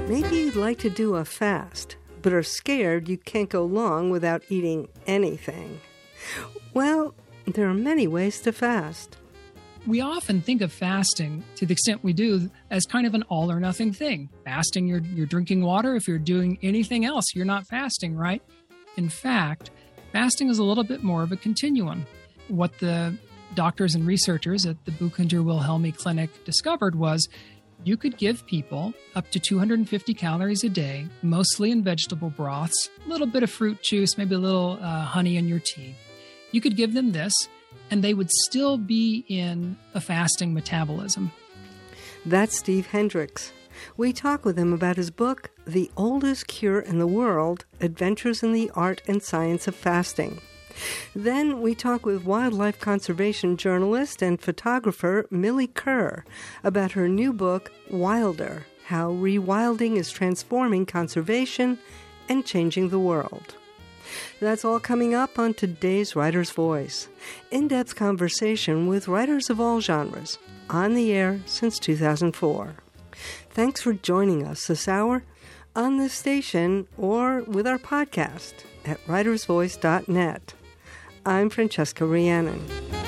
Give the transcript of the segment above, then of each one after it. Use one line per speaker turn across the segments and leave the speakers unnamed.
Maybe you'd like to do a fast, but are scared you can't go long without eating anything. Well, there are many ways to fast.
We often think of fasting, to the extent we do, as kind of an all or nothing thing. Fasting, you're drinking water. If you're doing anything else, you're not fasting, right? In fact, fasting is a little bit more of a continuum. What the doctors and researchers at the Buchinger Wilhelmi Clinic discovered was you could give people up to 250 calories a day, mostly in vegetable broths, a little bit of fruit juice, maybe a little honey in your tea. You could give them this, and they would still be in a fasting metabolism.
That's Steve Hendricks. We talk with him about his book, The Oldest Cure in the World, Adventures in the Art and Science of Fasting. Then we talk with wildlife conservation journalist and photographer Millie Kerr about her new book, Wilder, How Rewilding is Transforming Conservation and Changing the World. That's all coming up on today's Writer's Voice. In-depth conversation with writers of all genres, on the air since 2004. Thanks for joining us this hour on this station or with our podcast at writersvoice.net. I'm Francesca Rhiannon.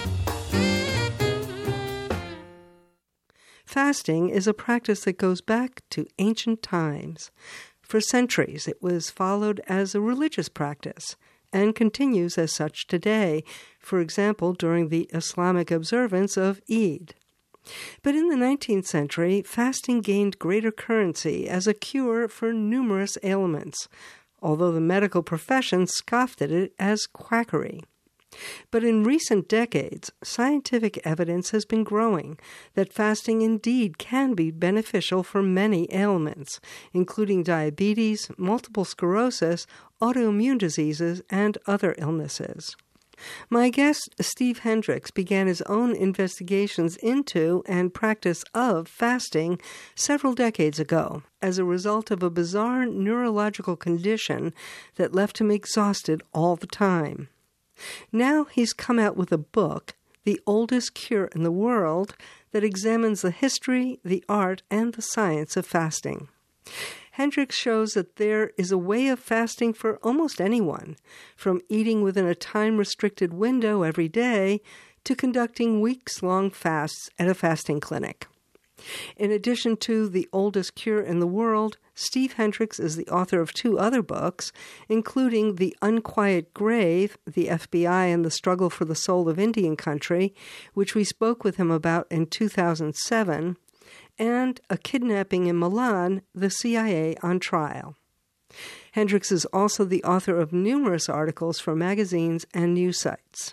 Fasting is a practice that goes back to ancient times. For centuries, it was followed as a religious practice and continues as such today, for example, during the Islamic observance of Eid. But in the 19th century, fasting gained greater currency as a cure for numerous ailments, although the medical profession scoffed at it as quackery. But in recent decades, scientific evidence has been growing that fasting indeed can be beneficial for many ailments, including diabetes, multiple sclerosis, autoimmune diseases, and other illnesses. My guest, Steve Hendricks, began his own investigations into and practice of fasting several decades ago as a result of a bizarre neurological condition that left him exhausted all the time. Now he's come out with a book, The Oldest Cure in the World, that examines the history, the art, and the science of fasting. Hendricks shows that there is a way of fasting for almost anyone, from eating within a time-restricted window every day to conducting weeks-long fasts at a fasting clinic. In addition to The Oldest Cure in the World, Steve Hendricks is the author of two other books, including The Unquiet Grave, The FBI and the Struggle for the Soul of Indian Country, which we spoke with him about in 2007, and A Kidnapping in Milan, The CIA on Trial. Hendricks is also the author of numerous articles for magazines and news sites.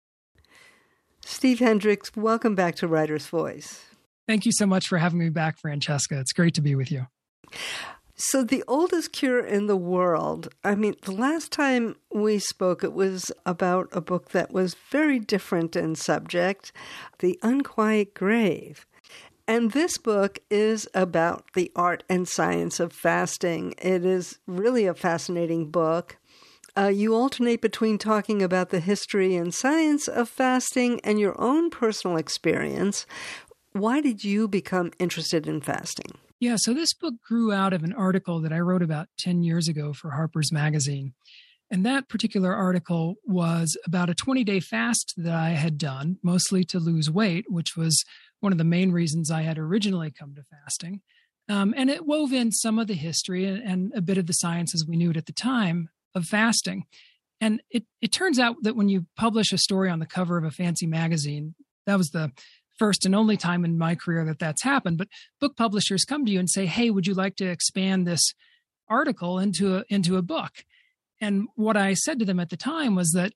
Steve Hendricks, welcome back to Writer's Voice.
Thank you so much for having me back, Francesca. It's great to be with you.
So the oldest cure in the world, I mean, the last time we spoke, it was about a book that was very different in subject, The Unquiet Grave. And this book is about the art and science of fasting. It is really a fascinating book. You alternate between talking about the history and science of fasting and your own personal experience. Why did you become interested in fasting?
Yeah, so this book grew out of an article that I wrote about 10 years ago for Harper's Magazine. And that particular article was about a 20-day fast that I had done, mostly to lose weight, which was one of the main reasons I had originally come to fasting. And it wove in some of the history and a bit of the science as we knew it at the time of fasting. And it turns out that when you publish a story on the cover of a fancy magazine, that was the first and only time in my career that that's happened. But book publishers come to you and say, hey, would you like to expand this article into a book? And what I said to them at the time was that,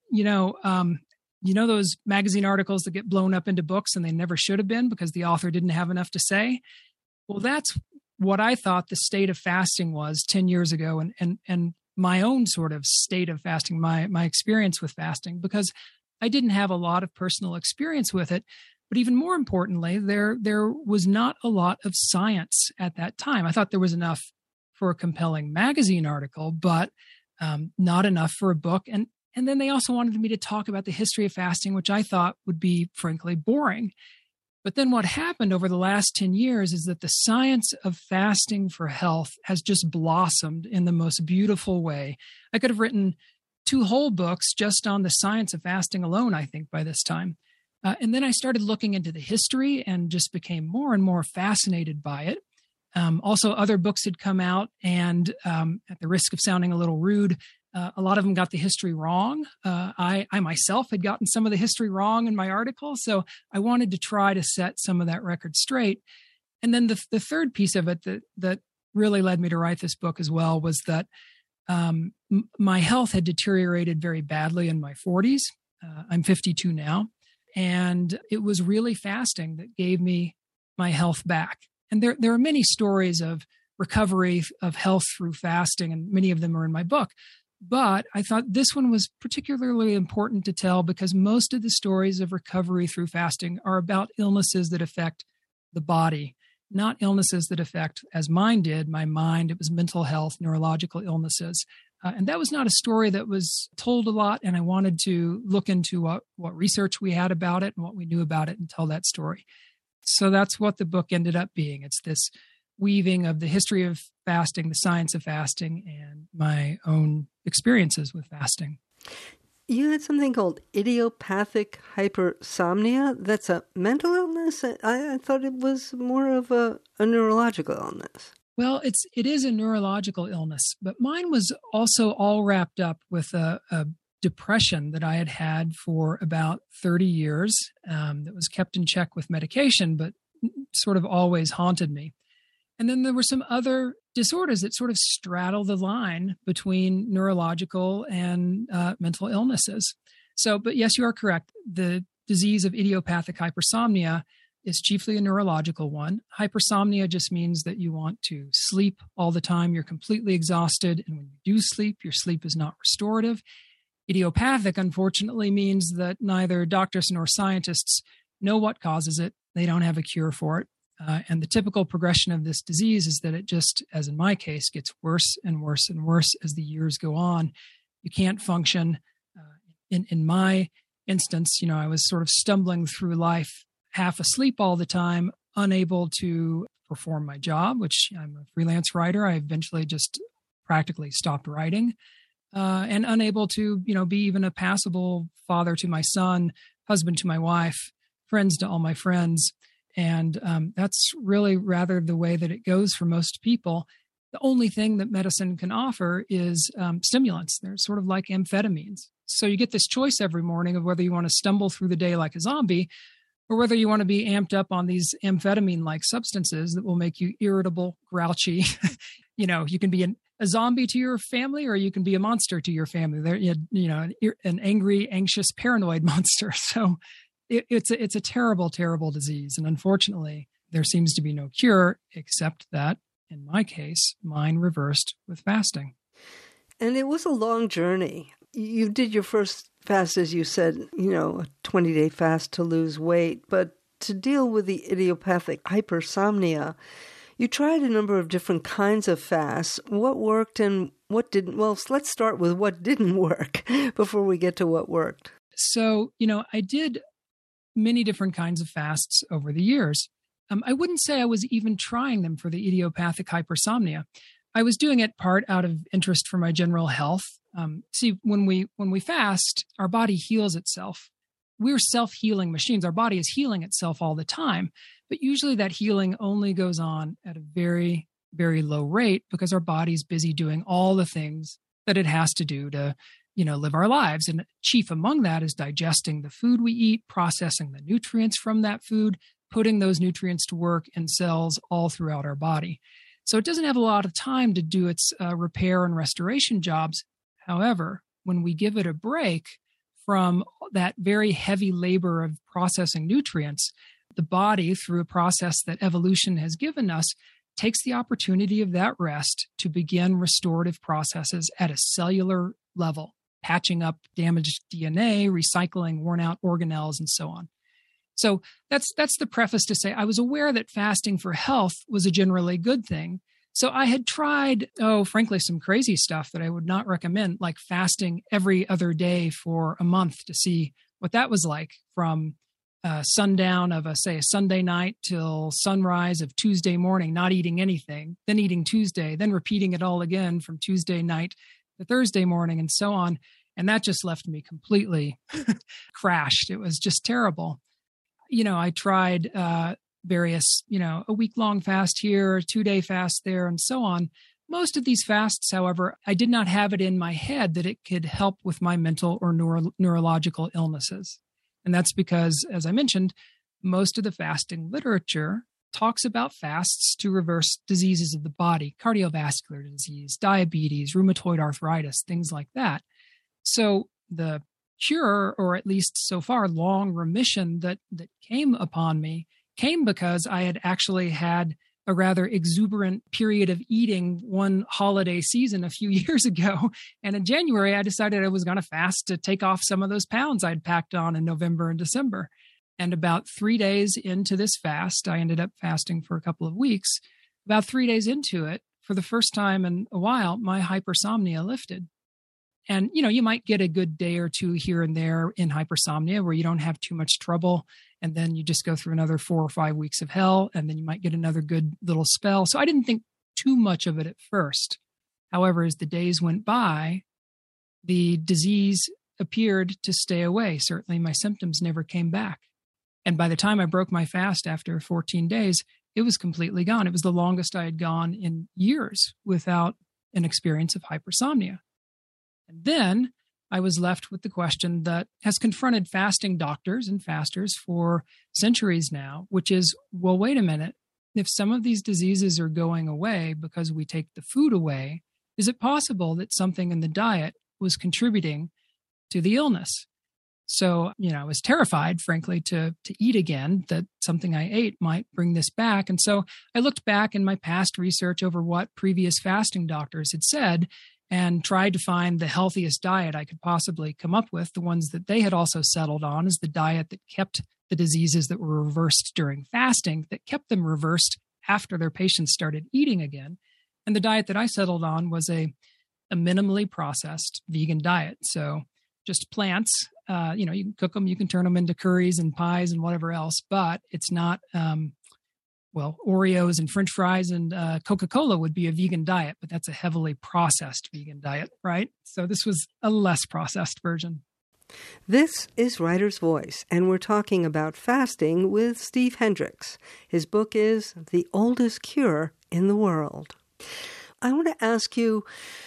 those magazine articles that get blown up into books and they never should have been because the author didn't have enough to say. Well, that's what I thought the state of fasting was 10 years ago and my own sort of state of fasting, my experience with fasting, because I didn't have a lot of personal experience with it. But even more importantly, there was not a lot of science at that time. I thought there was enough for a compelling magazine article, but not enough for a book. And then they also wanted me to talk about the history of fasting, which I thought would be, frankly, boring. But then what happened over the last 10 years is that the science of fasting for health has just blossomed in the most beautiful way. I could have written 2 whole books just on the science of fasting alone, I think, by this time. And then I started looking into the history and just became more and more fascinated by it. Also, other books had come out, and at the risk of sounding a little rude, a lot of them got the history wrong. I myself had gotten some of the history wrong in my article, so I wanted to try to set some of that record straight. And then the third piece of it that really led me to write this book as well was that my health had deteriorated very badly in my 40s. I'm 52 now, and it was really fasting that gave me my health back. And there are many stories of recovery of health through fasting, and many of them are in my book. But I thought this one was particularly important to tell because most of the stories of recovery through fasting are about illnesses that affect the body, not illnesses that affect, as mine did, my mind. It was mental health, neurological illnesses. And that was not a story that was told a lot. And I wanted to look into what research we had about it and what we knew about it and tell that story. So that's what the book ended up being. It's this weaving of the history of fasting, the science of fasting, and my own experiences with fasting.
You had something called idiopathic hypersomnia. That's a mental illness? I thought it was more of a neurological illness.
Well, it is a neurological illness, but mine was also all wrapped up with a depression that I had had for about 30 years that was kept in check with medication, but sort of always haunted me. And then there were some other disorders that sort of straddle the line between neurological and mental illnesses. So, but yes, you are correct. The disease of idiopathic hypersomnia is chiefly a neurological one. Hypersomnia just means that you want to sleep all the time. You're completely exhausted. And when you do sleep, your sleep is not restorative. Idiopathic, unfortunately, means that neither doctors nor scientists know what causes it. They don't have a cure for it. And the typical progression of this disease is that it just, as in my case, gets worse and worse and worse as the years go on. You can't function. In my instance, I was sort of stumbling through life, half asleep all the time, unable to perform my job, which I'm a freelance writer. I eventually just practically stopped writing, and unable to, be even a passable father to my son, husband to my wife, friends to all my friends. And that's really rather the way that it goes for most people. The only thing that medicine can offer is stimulants. They're sort of like amphetamines. So you get this choice every morning of whether you want to stumble through the day like a zombie or whether you want to be amped up on these amphetamine-like substances that will make you irritable, grouchy. You can be a zombie to your family or you can be a monster to your family. They're, an angry, anxious, paranoid monster. So it's a terrible, terrible disease. And unfortunately, there seems to be no cure, except that, in my case, mine reversed with fasting.
And it was a long journey. You did your first fast, as you said, a 20-day fast to lose weight. But to deal with the idiopathic hypersomnia, you tried a number of different kinds of fasts. What worked and what didn't? Well, let's start with what didn't work before we get to what worked.
So, I did many different kinds of fasts over the years. I wouldn't say I was even trying them for the idiopathic hypersomnia. I was doing it part out of interest for my general health. See, when we fast, our body heals itself. We're self-healing machines. Our body is healing itself all the time. But usually that healing only goes on at a very, very low rate because our body's busy doing all the things that it has to do to live our lives. And chief among that is digesting the food we eat, processing the nutrients from that food, putting those nutrients to work in cells all throughout our body. So it doesn't have a lot of time to do its repair and restoration jobs. However, when we give it a break from that very heavy labor of processing nutrients, the body, through a process that evolution has given us, takes the opportunity of that rest to begin restorative processes at a cellular level, patching up damaged DNA, recycling worn out organelles, and so on. So that's the preface to say I was aware that fasting for health was a generally good thing. So I had tried, frankly, some crazy stuff that I would not recommend, like fasting every other day for a month to see what that was like from sundown of say a Sunday night till sunrise of Tuesday morning, not eating anything, then eating Tuesday, then repeating it all again from Tuesday night to Thursday morning and so on. And that just left me completely crashed. It was just terrible. I tried various, a week-long fast here, a 2-day fast there, and so on. Most of these fasts, however, I did not have it in my head that it could help with my mental or neurological illnesses. And that's because, as I mentioned, most of the fasting literature talks about fasts to reverse diseases of the body, cardiovascular disease, diabetes, rheumatoid arthritis, things like that. So the cure, or at least so far long remission that came upon me, came because I had actually had a rather exuberant period of eating one holiday season a few years ago. And in January, I decided I was going to fast to take off some of those pounds I'd packed on in November and December. And about 3 days into this fast, I ended up fasting for a couple of weeks. About 3 days into it, for the first time in a while, my hypersomnia lifted. And, you might get a good day or two here and there in hypersomnia where you don't have too much trouble. And then you just go through another 4 or 5 weeks of hell. And then you might get another good little spell. So I didn't think too much of it at first. However, as the days went by, the disease appeared to stay away. Certainly my symptoms never came back. And by the time I broke my fast after 14 days, it was completely gone. It was the longest I had gone in years without an experience of hypersomnia. And then I was left with the question that has confronted fasting doctors and fasters for centuries now, which is, well, wait a minute. If some of these diseases are going away because we take the food away, is it possible that something in the diet was contributing to the illness? So, I was terrified, frankly, to eat again, that something I ate might bring this back. And so I looked back in my past research over what previous fasting doctors had said and tried to find the healthiest diet I could possibly come up with. The ones that they had also settled on is the diet that kept the diseases that were reversed during fasting, that kept them reversed after their patients started eating again. And the diet that I settled on was a minimally processed vegan diet. So just plants, you can cook them, you can turn them into curries and pies and whatever else, but it's not, Oreos and French fries and Coca-Cola would be a vegan diet, but that's a heavily processed vegan diet, right? So this was a less processed version.
This is Writer's Voice, and we're talking about fasting with Steve Hendricks. His book is The Oldest Cure in the World. I want to ask you,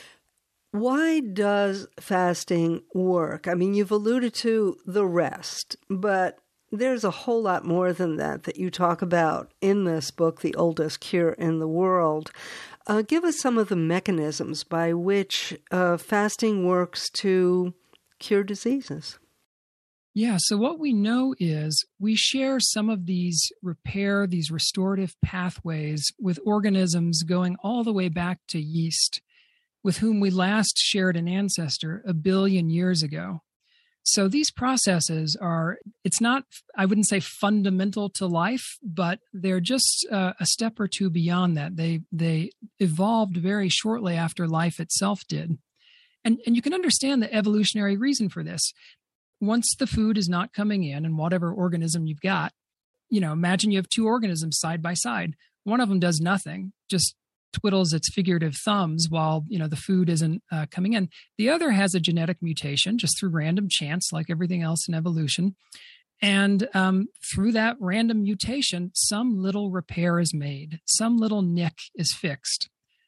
why does fasting work? I mean, you've alluded to the rest, but there's a whole lot more than that you talk about in this book, The Oldest Cure in the World. Give us some of the mechanisms by which fasting works to cure diseases.
Yeah, so what we know is we share some of these restorative pathways with organisms going all the way back to yeast, with whom we last shared an ancestor 1 billion years ago. So these processes it's not, I wouldn't say fundamental to life, but they're just a step or two beyond that. They evolved very shortly after life itself did. And you can understand the evolutionary reason for this. Once the food is not coming in and whatever organism you've got, imagine you have 2 organisms side by side. One of them does nothing, just twiddles its figurative thumbs while, the food isn't coming in. The other has a genetic mutation just through random chance, like everything else in evolution. And through that random mutation, some little repair is made, some little nick is fixed.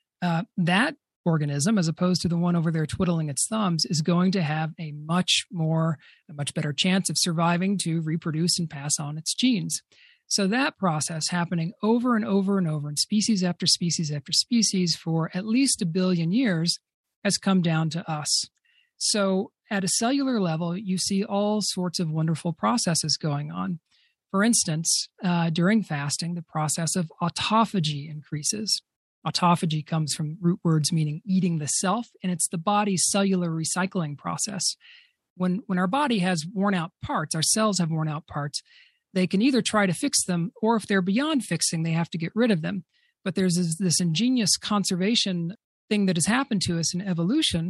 That organism, as opposed to the one over there twiddling its thumbs, is going to have a much better chance of surviving to reproduce and pass on its genes. So that process happening over and over and over in species after species after species for at least 1 billion years has come down to us. So at a cellular level, you see all sorts of wonderful processes going on. For instance, during fasting, the process of autophagy increases. Autophagy comes from root words meaning eating the self, and it's the body's cellular recycling process. When our body has worn out parts, our cells have worn out parts, they can either try to fix them, or if they're beyond fixing, they have to get rid of them. But there's this ingenious conservation thing that has happened to us in evolution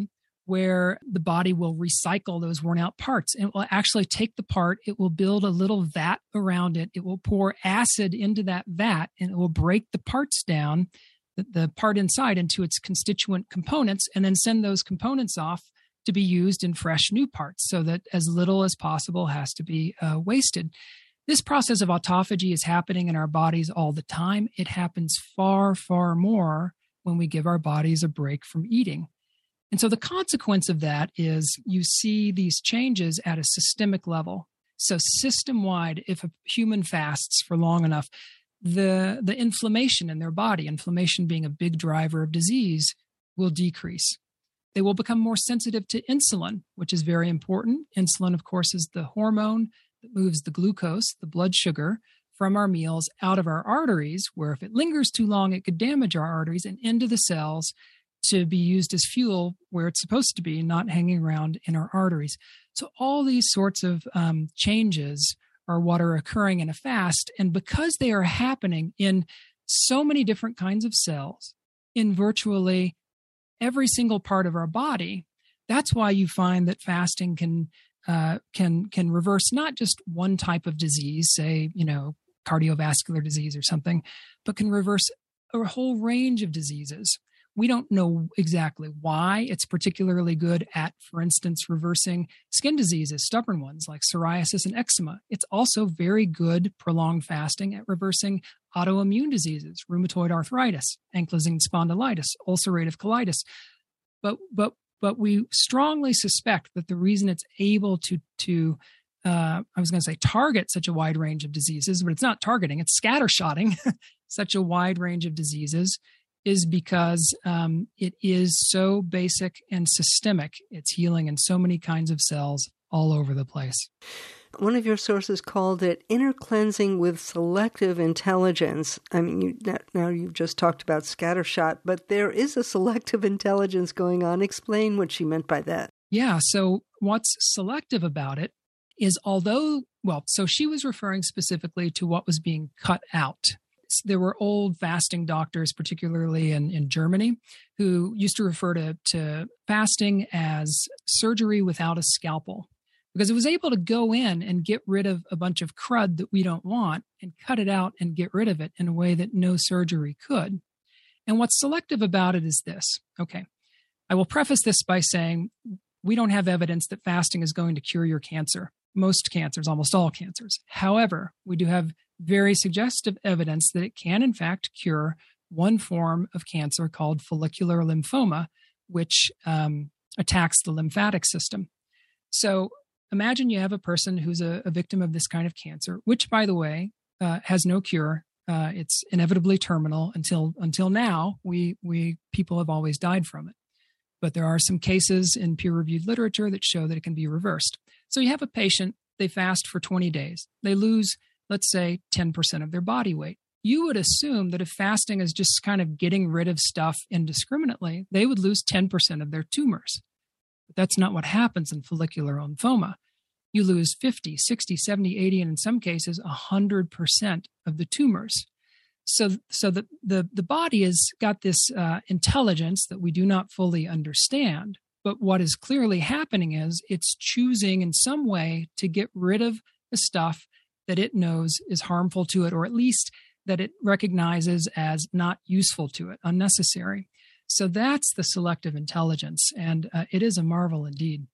where the body will recycle those worn out parts, and it will actually take the part, it will build a little vat around it, it will pour acid into that vat, and it will break the parts down, the part inside, into its constituent components, and then send those components off to be used in fresh new parts, so that as little as possible has to be wasted. This process of autophagy is happening in our bodies all the time. It happens far, far more when we give our bodies a break from eating. And so the consequence of that is you see these changes at a systemic level. So system-wide, if a human fasts for long enough, the inflammation in their body, inflammation being a big driver of disease, will decrease. They will become more sensitive to insulin, which is very important. Insulin, of course, is the hormone that moves the glucose, the blood sugar, from our meals out of our arteries, where if it lingers too long, it could damage our arteries, and into the cells to be used as fuel where it's supposed to be, not hanging around in our arteries. So all these sorts of changes are what are occurring in a fast. And because they are happening in so many different kinds of cells, in virtually every single part of our body, that's why you find that fasting can reverse not just one type of disease, say, cardiovascular disease or something, but can reverse a whole range of diseases. We don't know exactly why it's particularly good at, for instance, reversing skin diseases, stubborn ones like psoriasis and eczema. It's also very good, prolonged fasting, at reversing autoimmune diseases, rheumatoid arthritis, ankylosing spondylitis, ulcerative colitis. But we strongly suspect that the reason it's able to target such a wide range of diseases, but it's not targeting, it's scattershotting such a wide range of diseases, is because it is so basic and systemic. It's healing in so many kinds of cells all over the place.
One of your sources called it inner cleansing with selective intelligence. I mean, now you've just talked about scattershot, but there is a selective intelligence going on. Explain what she meant by that.
Yeah, so what's selective about it is so she was referring specifically to what was being cut out. There were old fasting doctors, particularly in Germany, who used to refer to fasting as surgery without a scalpel, because it was able to go in and get rid of a bunch of crud that we don't want and cut it out and get rid of it in a way that no surgery could. And what's selective about it is this. Okay, I will preface this by saying we don't have evidence that fasting is going to cure your cancer. Most cancers, almost all cancers. However, we do have very suggestive evidence that it can, in fact, cure one form of cancer called follicular lymphoma, which attacks the lymphatic system. So imagine you have a person who's a victim of this kind of cancer, which, by the way, has no cure. It's inevitably terminal. Until now, people have always died from it. But there are some cases in peer-reviewed literature that show that it can be reversed. So you have a patient, they fast for 20 days. They lose, let's say, 10% of their body weight. You would assume that if fasting is just kind of getting rid of stuff indiscriminately, they would lose 10% of their tumors. But that's not what happens in follicular lymphoma. You lose 50, 60, 70, 80, and in some cases, 100% of the tumors. So the body has got this intelligence that we do not fully understand. But what is clearly happening is it's choosing in some way to get rid of the stuff that it knows is harmful to it, or at least that it recognizes as not useful to it, unnecessary. So that's the selective intelligence, and it is a marvel indeed.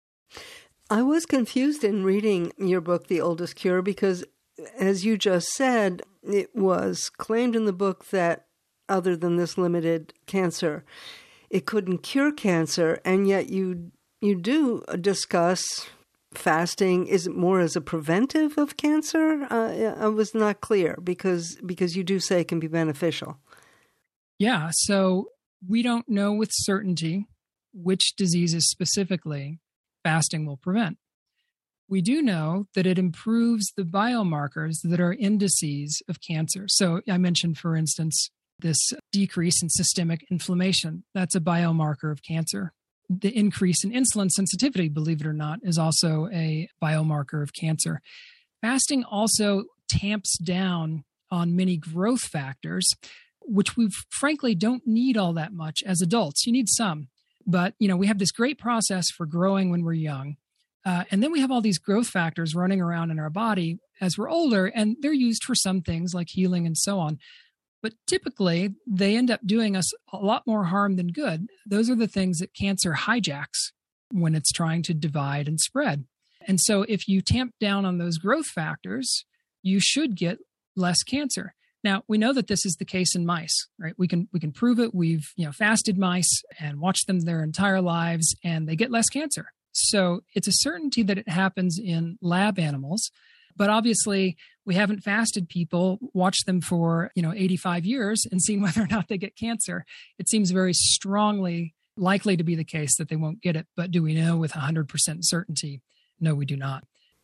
I was confused in reading your book, The Oldest Cure, because as you just said, it was claimed in the book that other than this limited cancer, it couldn't cure cancer, and yet you do discuss fasting. Is it more as a preventive of cancer? I was not clear because you do say it can be beneficial.
Yeah, so we don't know with certainty which diseases specifically fasting will prevent. We do know that it improves the biomarkers that are indices of cancer. So I mentioned, for instance, this decrease in systemic inflammation. That's a biomarker of cancer. The increase in insulin sensitivity, believe it or not, is also a biomarker of cancer. Fasting also tamps down on many growth factors, which we frankly don't need all that much as adults. You need some. But, we have this great process for growing when we're young. And then we have all these growth factors running around in our body as we're older, and they're used for some things like healing and so on. But typically, they end up doing us a lot more harm than good. Those are the things that cancer hijacks when it's trying to divide and spread. And so if you tamp down on those growth factors, you should get less cancer. Now, we know that this is the case in mice, right? We can prove it. We've, fasted mice and watched them their entire lives, and they get less cancer. So it's a certainty that it happens in lab animals. But obviously, we haven't fasted people, watched them for, 85 years and seen whether or not they get cancer. It seems very strongly likely to be the case that they won't get it. But do we know with 100% certainty? No, we do not.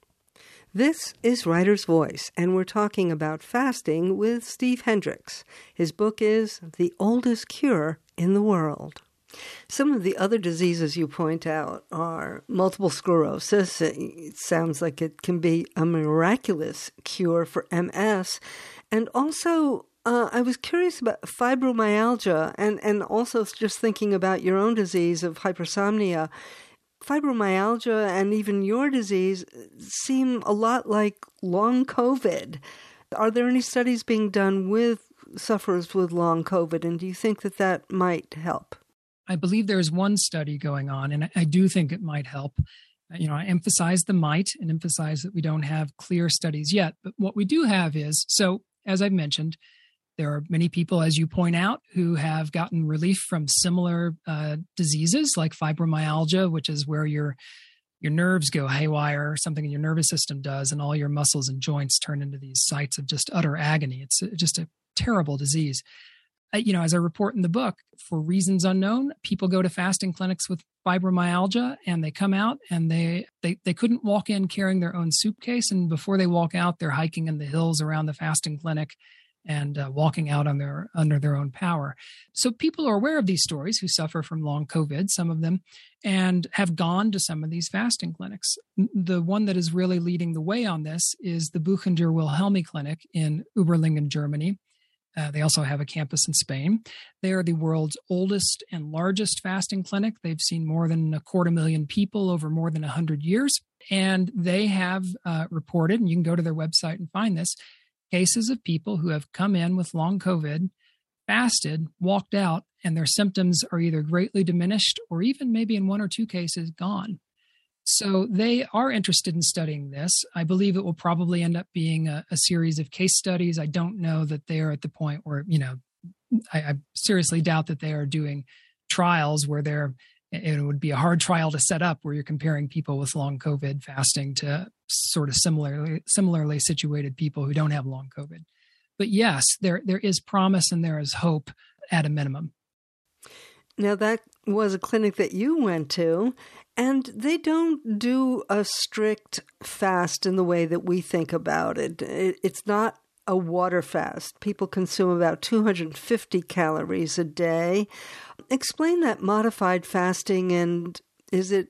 This is Writer's Voice, and we're talking about fasting with Steve Hendricks. His book is The Oldest Cure in the World. Some of the other diseases you point out are multiple sclerosis. It sounds like it can be a miraculous cure for MS. And also, I was curious about fibromyalgia and also just thinking about your own disease of hypersomnia. Fibromyalgia and even your disease seem a lot like long COVID. Are there any studies being done with sufferers with long COVID, and do you think that might help?
I believe there's one study going on, and I do think it might help. I emphasize the might and emphasize that we don't have clear studies yet. But what we do have is, so as I've mentioned, there are many people, as you point out, who have gotten relief from similar diseases like fibromyalgia, which is where your nerves go haywire, or something in your nervous system does, and all your muscles and joints turn into these sites of just utter agony. It's just a terrible disease. As I report in the book, for reasons unknown, people go to fasting clinics with fibromyalgia, and they come out and they couldn't walk in carrying their own suitcase. And before they walk out, they're hiking in the hills around the fasting clinic and walking out under their own power. So people are aware of these stories who suffer from long COVID, some of them, and have gone to some of these fasting clinics. The one that is really leading the way on this is the Buchinger Wilhelmi Clinic in Überlingen, Germany. They also have a campus in Spain. They are the world's oldest and largest fasting clinic. They've seen more than 250,000 people over more than 100 years. And they have reported, and you can go to their website and find this, cases of people who have come in with long COVID, fasted, walked out, and their symptoms are either greatly diminished or even maybe in one or two cases gone. So they are interested in studying this. I believe it will probably end up being a series of case studies. I don't know that they are at the point where, I seriously doubt that they are doing trials where it would be a hard trial to set up where you're comparing people with long COVID fasting to sort of similarly situated people who don't have long COVID. But yes, there is promise and there is hope at a minimum.
Now, that was a clinic that you went to, and they don't do a strict fast in the way that we think about it. It's not a water fast. People consume about 250 calories a day. Explain that modified fasting, and is it,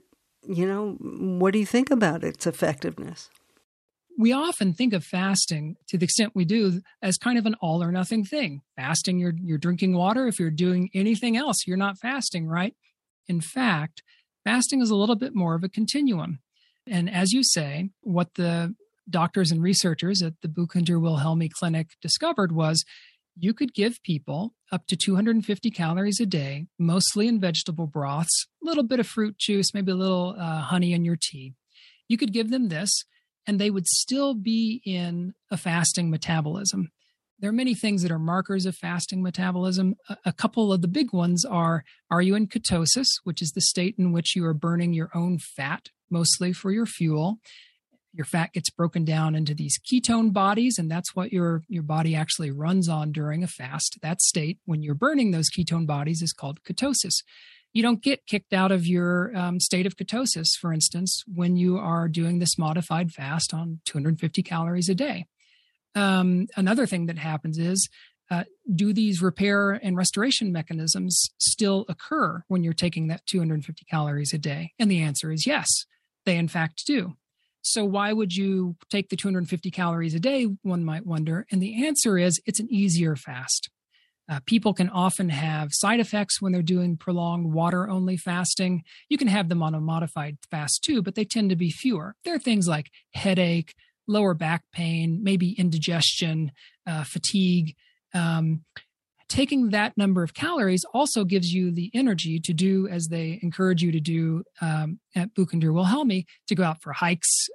what do you think about its effectiveness?
We often think of fasting, to the extent we do, as kind of an all or nothing thing. Fasting, you're drinking water. If you're doing anything else, you're not fasting, right? In fact, fasting is a little bit more of a continuum. And as you say, what the doctors and researchers at the Buchinger Wilhelmi Clinic discovered was you could give people up to 250 calories a day, mostly in vegetable broths, a little bit of fruit juice, maybe a little honey in your tea. You could give them this, and they would still be in a fasting metabolism. There are many things that are markers of fasting metabolism. A couple of the big ones are you in ketosis, which is the state in which you are burning your own fat, mostly for your fuel. Your fat gets broken down into these ketone bodies, and that's what your body actually runs on during a fast. That state, when you're burning those ketone bodies, is called ketosis. You don't get kicked out of your state of ketosis, for instance, when you are doing this modified fast on 250 calories a day. Another thing that happens is, do these repair and restoration mechanisms still occur when you're taking that 250 calories a day? And the answer is yes, they in fact do. So why would you take the 250 calories a day, one might wonder? And the answer is it's an easier fast. People can often have side effects when they're doing prolonged water-only fasting. You can have them on a modified fast too, but they tend to be fewer. There are things like headache, lower back pain, maybe indigestion, fatigue. Taking that number of calories also gives you the energy to do as they encourage you to do at Buchendur Wilhelmi, to go out for hikes,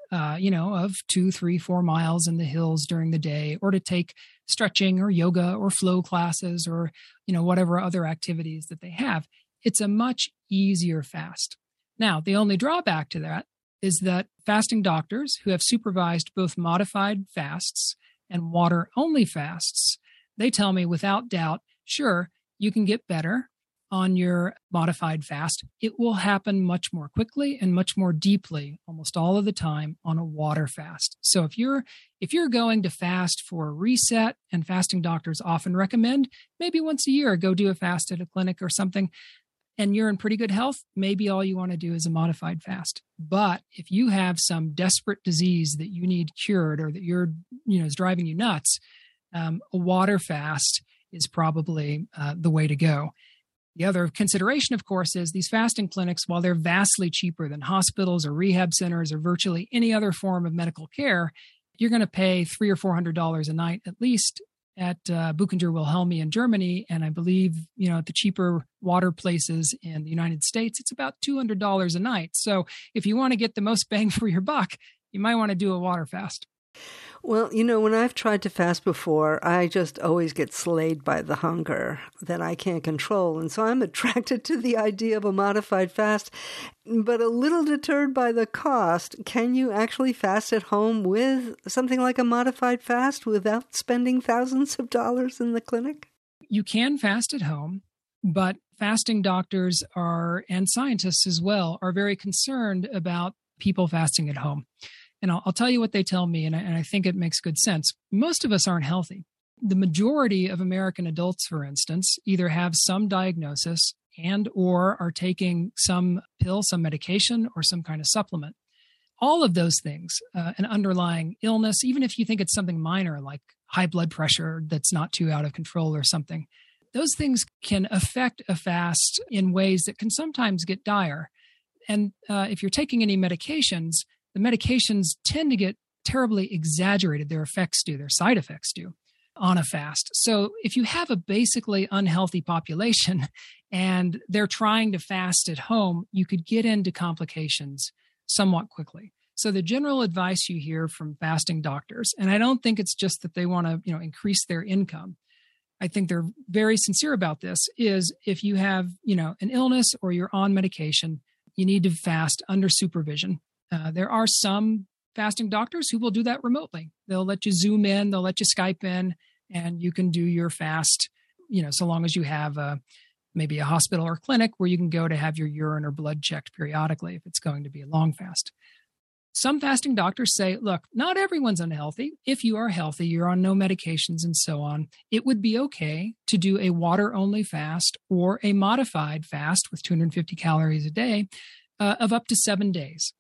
of 2, 3, 4 miles in the hills during the day, or to take stretching or yoga or flow classes or, whatever other activities that they have. It's a much easier fast. Now, the only drawback to that is that fasting doctors who have supervised both modified fasts and water-only fasts, they tell me without doubt, sure, you can get better on your modified fast. It will happen much more quickly and much more deeply almost all of the time on a water fast. So if you're going to fast for a reset, and fasting doctors often recommend maybe once a year go do a fast at a clinic or something, and you're in pretty good health, maybe all you want to do is a modified fast. But if you have some desperate disease that you need cured or that is driving you nuts, a water fast is probably the way to go. The other consideration, of course, is these fasting clinics, while they're vastly cheaper than hospitals or rehab centers or virtually any other form of medical care, you're going to pay $300 or $400 a night at least at Buchendur Wilhelmi in Germany. And I believe, at the cheaper water places in the United States, it's about $200 a night. So if you want to get the most bang for your buck, you might want to do a water fast.
Well, when I've tried to fast before, I just always get slayed by the hunger that I can't control. And so I'm attracted to the idea of a modified fast, but a little deterred by the cost. Can you actually fast at home with something like a modified fast without spending thousands of dollars in the clinic?
You can fast at home, but fasting doctors and scientists as well are very concerned about people fasting at home. And I'll tell you what they tell me, and I think it makes good sense. Most of us aren't healthy. The majority of American adults, for instance, either have some diagnosis and or are taking some pill, some medication, or some kind of supplement. All of those things, an underlying illness, even if you think it's something minor like high blood pressure that's not too out of control or something, those things can affect a fast in ways that can sometimes get dire. And if you're taking any medications, the medications tend to get terribly exaggerated. Their side effects do on a fast. So if you have a basically unhealthy population and they're trying to fast at home, you could get into complications somewhat quickly. So the general advice you hear from fasting doctors, and I don't think it's just that they want to, increase their income. I think they're very sincere about this, is if you have, an illness or you're on medication, you need to fast under supervision. There are some fasting doctors who will do that remotely. They'll let you Zoom in, they'll let you Skype in, and you can do your fast, so long as you have maybe a hospital or clinic where you can go to have your urine or blood checked periodically if it's going to be a long fast. Some fasting doctors say, look, not everyone's unhealthy. If you are healthy, you're on no medications and so on, it would be okay to do a water-only fast or a modified fast with 250 calories a day of up to 7 days.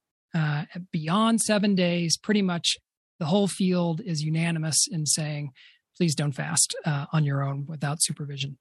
Beyond 7 days, pretty much the whole field is unanimous in saying, please don't fast on your own without supervision.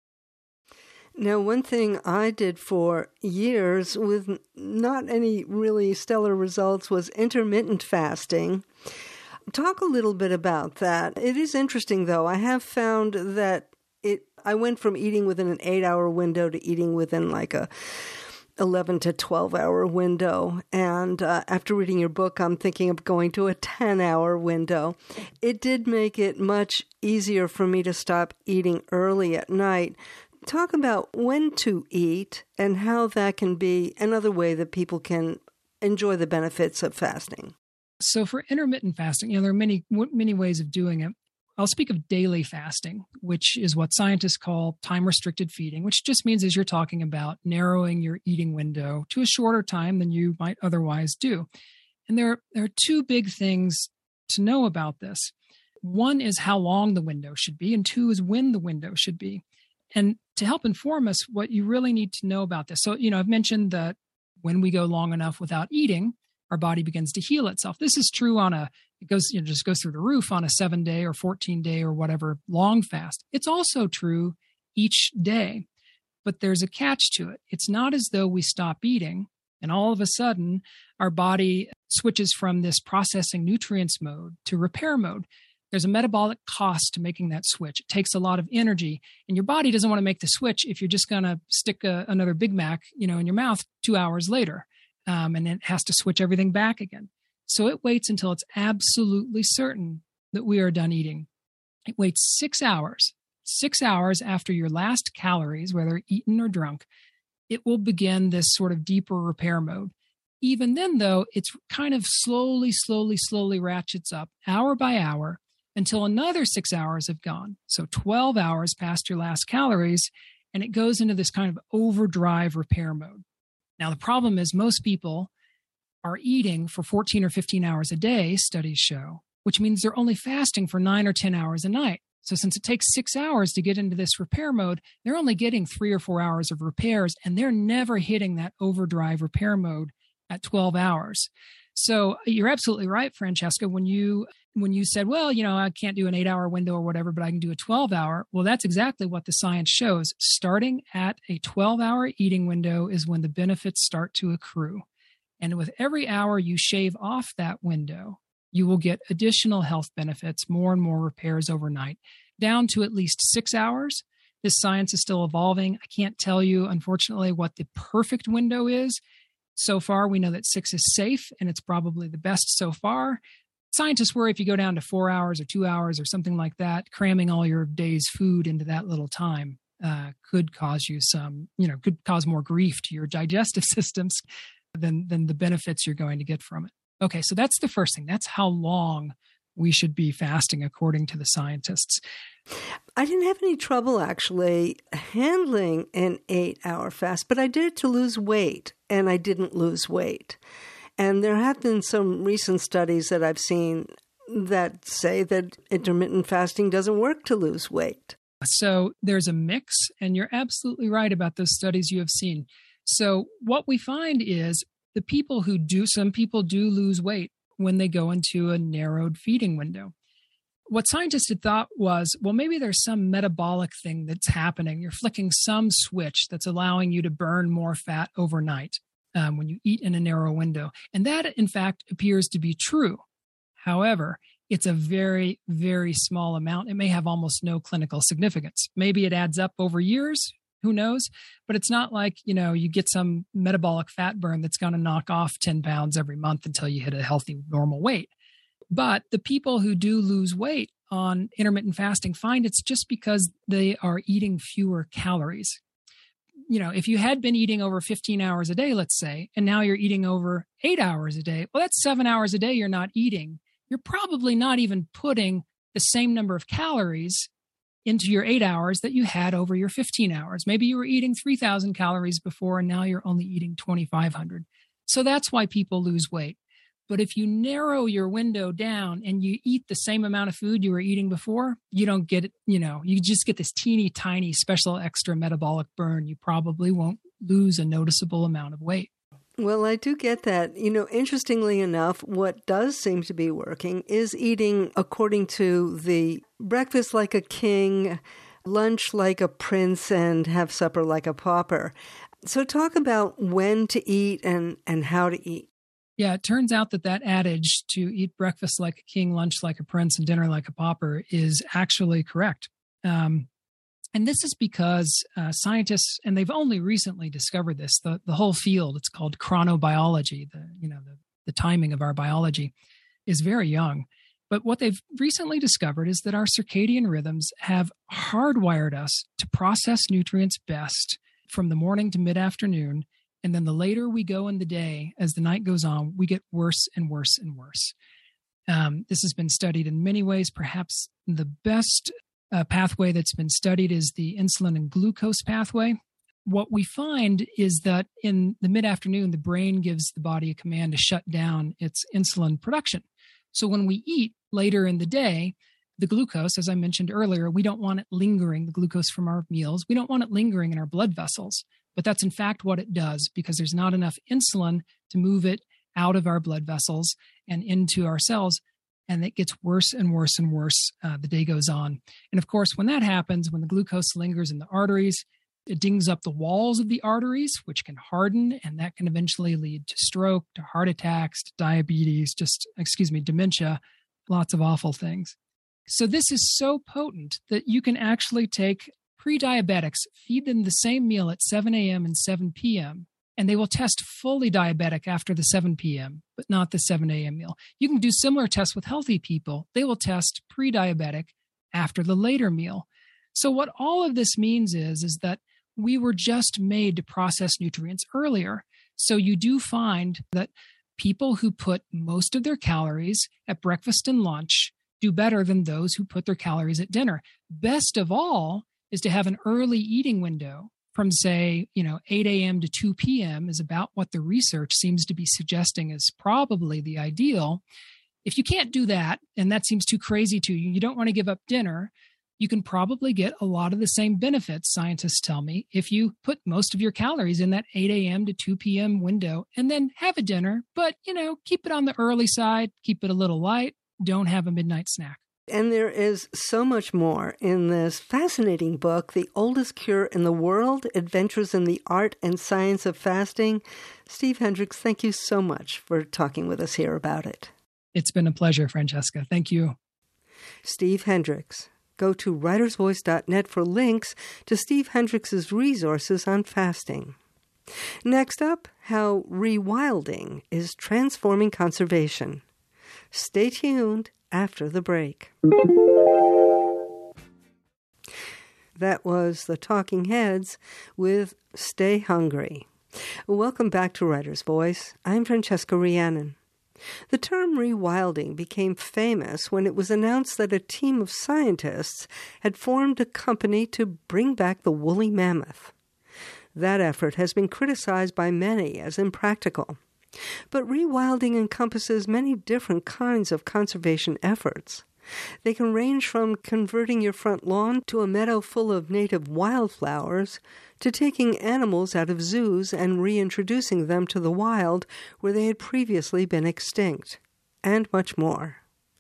Now, one thing I did for years with not any really stellar results was intermittent fasting. Talk a little bit about that. It is interesting, though. I have found that I went from eating within an 8-hour window to eating within like a 11 to 12-hour window. And after reading your book, I'm thinking of going to a 10-hour window. It did make it much easier for me to stop eating early at night. Talk about when to eat and how that can be another way that people can enjoy the benefits of fasting.
So for intermittent fasting, there are many ways of doing it. I'll speak of daily fasting, which is what scientists call time-restricted feeding, which just means, as you're talking about, narrowing your eating window to a shorter time than you might otherwise do. And there are two big things to know about this. One is how long the window should be, and two is when the window should be. And to help inform us what you really need to know about this. So, I've mentioned that when we go long enough without eating, our body begins to heal itself. This is true on a It goes, just goes through the roof on a 7-day or 14-day or whatever long fast. It's also true each day, but there's a catch to it. It's not as though we stop eating and all of a sudden our body switches from this processing nutrients mode to repair mode. There's a metabolic cost to making that switch. It takes a lot of energy, and your body doesn't want to make the switch if you're just going to stick another Big Mac, in your mouth 2 hours later, and it has to switch everything back again. So it waits until it's absolutely certain that we are done eating. It waits 6 hours. 6 hours after your last calories, whether eaten or drunk, it will begin this sort of deeper repair mode. Even then, though, it's kind of slowly ratchets up hour by hour until another 6 hours have gone. So 12 hours past your last calories, and it goes into this kind of overdrive repair mode. Now, the problem is most people are eating for 14 or 15 hours a day, studies show, which means they're only fasting for 9 or 10 hours a night. So since it takes 6 hours to get into this repair mode, they're only getting 3 or 4 hours of repairs, and they're never hitting that overdrive repair mode at 12 hours. So you're absolutely right, Francesca, when you said, well, I can't do an 8-hour window or whatever, but I can do a 12-hour. Well, that's exactly what the science shows. Starting at a 12-hour eating window is when the benefits start to accrue. And with every hour you shave off that window, you will get additional health benefits, more and more repairs overnight, down to at least 6 hours. This science is still evolving. I can't tell you, unfortunately, what the perfect window is. So far, we know that 6 is safe, and it's probably the best so far. Scientists worry if you go down to 4 hours or 2 hours or something like that, cramming all your day's food into that little time could cause you could cause more grief to your digestive systems than the benefits you're going to get from it. Okay, so that's the first thing. That's how long we should be fasting according to the scientists.
I didn't have any trouble actually handling an 8-hour fast, but I did it to lose weight, and I didn't lose weight. And there have been some recent studies that I've seen that say that intermittent fasting doesn't work to lose weight.
So there's a mix, and you're absolutely right about those studies you have seen. So what we find is some people do lose weight when they go into a narrowed feeding window. What scientists had thought was, well, maybe there's some metabolic thing that's happening. You're flicking some switch that's allowing you to burn more fat overnight when you eat in a narrow window. And that, in fact, appears to be true. However, it's a very, very small amount. It may have almost no clinical significance. Maybe it adds up over years. Who knows? But it's not like, you get some metabolic fat burn that's going to knock off 10 pounds every month until you hit a healthy, normal weight. But the people who do lose weight on intermittent fasting find it's just because they are eating fewer calories. If you had been eating over 15 hours a day, let's say, and now you're eating over 8 hours a day, well, that's 7 hours a day you're not eating. You're probably not even putting the same number of calories into your 8 hours that you had over your 15 hours. Maybe you were eating 3,000 calories before, and now you're only eating 2,500. So that's why people lose weight. But if you narrow your window down and you eat the same amount of food you were eating before, you don't get it, you just get this teeny tiny special extra metabolic burn. You probably won't lose a noticeable amount of weight.
Well, I do get that. Interestingly enough, what does seem to be working is eating according to the breakfast like a king, lunch like a prince, and have supper like a pauper. So talk about when to eat and how to eat.
Yeah, it turns out that adage to eat breakfast like a king, lunch like a prince, and dinner like a pauper is actually correct. And this is because scientists, and they've only recently discovered this, the whole field, it's called chronobiology, the timing of our biology is very young. But what they've recently discovered is that our circadian rhythms have hardwired us to process nutrients best from the morning to mid-afternoon. And then the later we go in the day, as the night goes on, we get worse and worse and worse. This has been studied in many ways. Perhaps the best pathway that's been studied is the insulin and glucose pathway. What we find is that in the mid-afternoon, the brain gives the body a command to shut down its insulin production. So when we eat later in the day, the glucose, as I mentioned earlier, we don't want it lingering, the glucose from our meals. We don't want it lingering in our blood vessels. But that's in fact what it does, because there's not enough insulin to move it out of our blood vessels and into our cells. and it gets worse and worse and worse the day goes on. And of course, when that happens, when the glucose lingers in the arteries, it dings up the walls of the arteries, which can harden, and that can eventually lead to stroke, to heart attacks, to diabetes, dementia, lots of awful things. So this is so potent that you can actually take pre-diabetics, feed them the same meal at 7 a.m. and 7 p.m., and they will test fully diabetic after the 7 p.m., but not the 7 a.m. meal. You can do similar tests with healthy people. They will test pre-diabetic after the later meal. So what all of this means is that we were just made to process nutrients earlier. So you do find that people who put most of their calories at breakfast and lunch do better than those who put their calories at dinner. Best of all is to have an early eating window from, say, 8 a.m. to 2 p.m. is about what the research seems to be suggesting is probably the ideal. If you can't do that, and that seems too crazy to you, you don't want to give up dinner, you can probably get a lot of the same benefits, scientists tell me, if you put most of your calories in that 8 a.m. to 2 p.m. window and then have a dinner, but, keep it on the early side, keep it a little light, don't have a midnight snack.
And there is so much more in this fascinating book, The Oldest Cure in the World, Adventures in the Art and Science of Fasting. Steve Hendricks, thank you so much for talking with us here about it.
It's been a pleasure, Francesca. Thank you.
Steve Hendricks. Go to writersvoice.net for links to Steve Hendricks' resources on fasting. Next up, how rewilding is transforming conservation. Stay tuned after the break. That was the Talking Heads with Stay Hungry. Welcome back to Writer's Voice. I'm Francesca Rhiannon. The term rewilding became famous when it was announced that a team of scientists had formed a company to bring back the woolly mammoth. That effort has been criticized by many as impractical. But rewilding encompasses many different kinds of conservation efforts. They can range from converting your front lawn to a meadow full of native wildflowers, to taking animals out of zoos and reintroducing them to the wild where they had previously been extinct, and much more.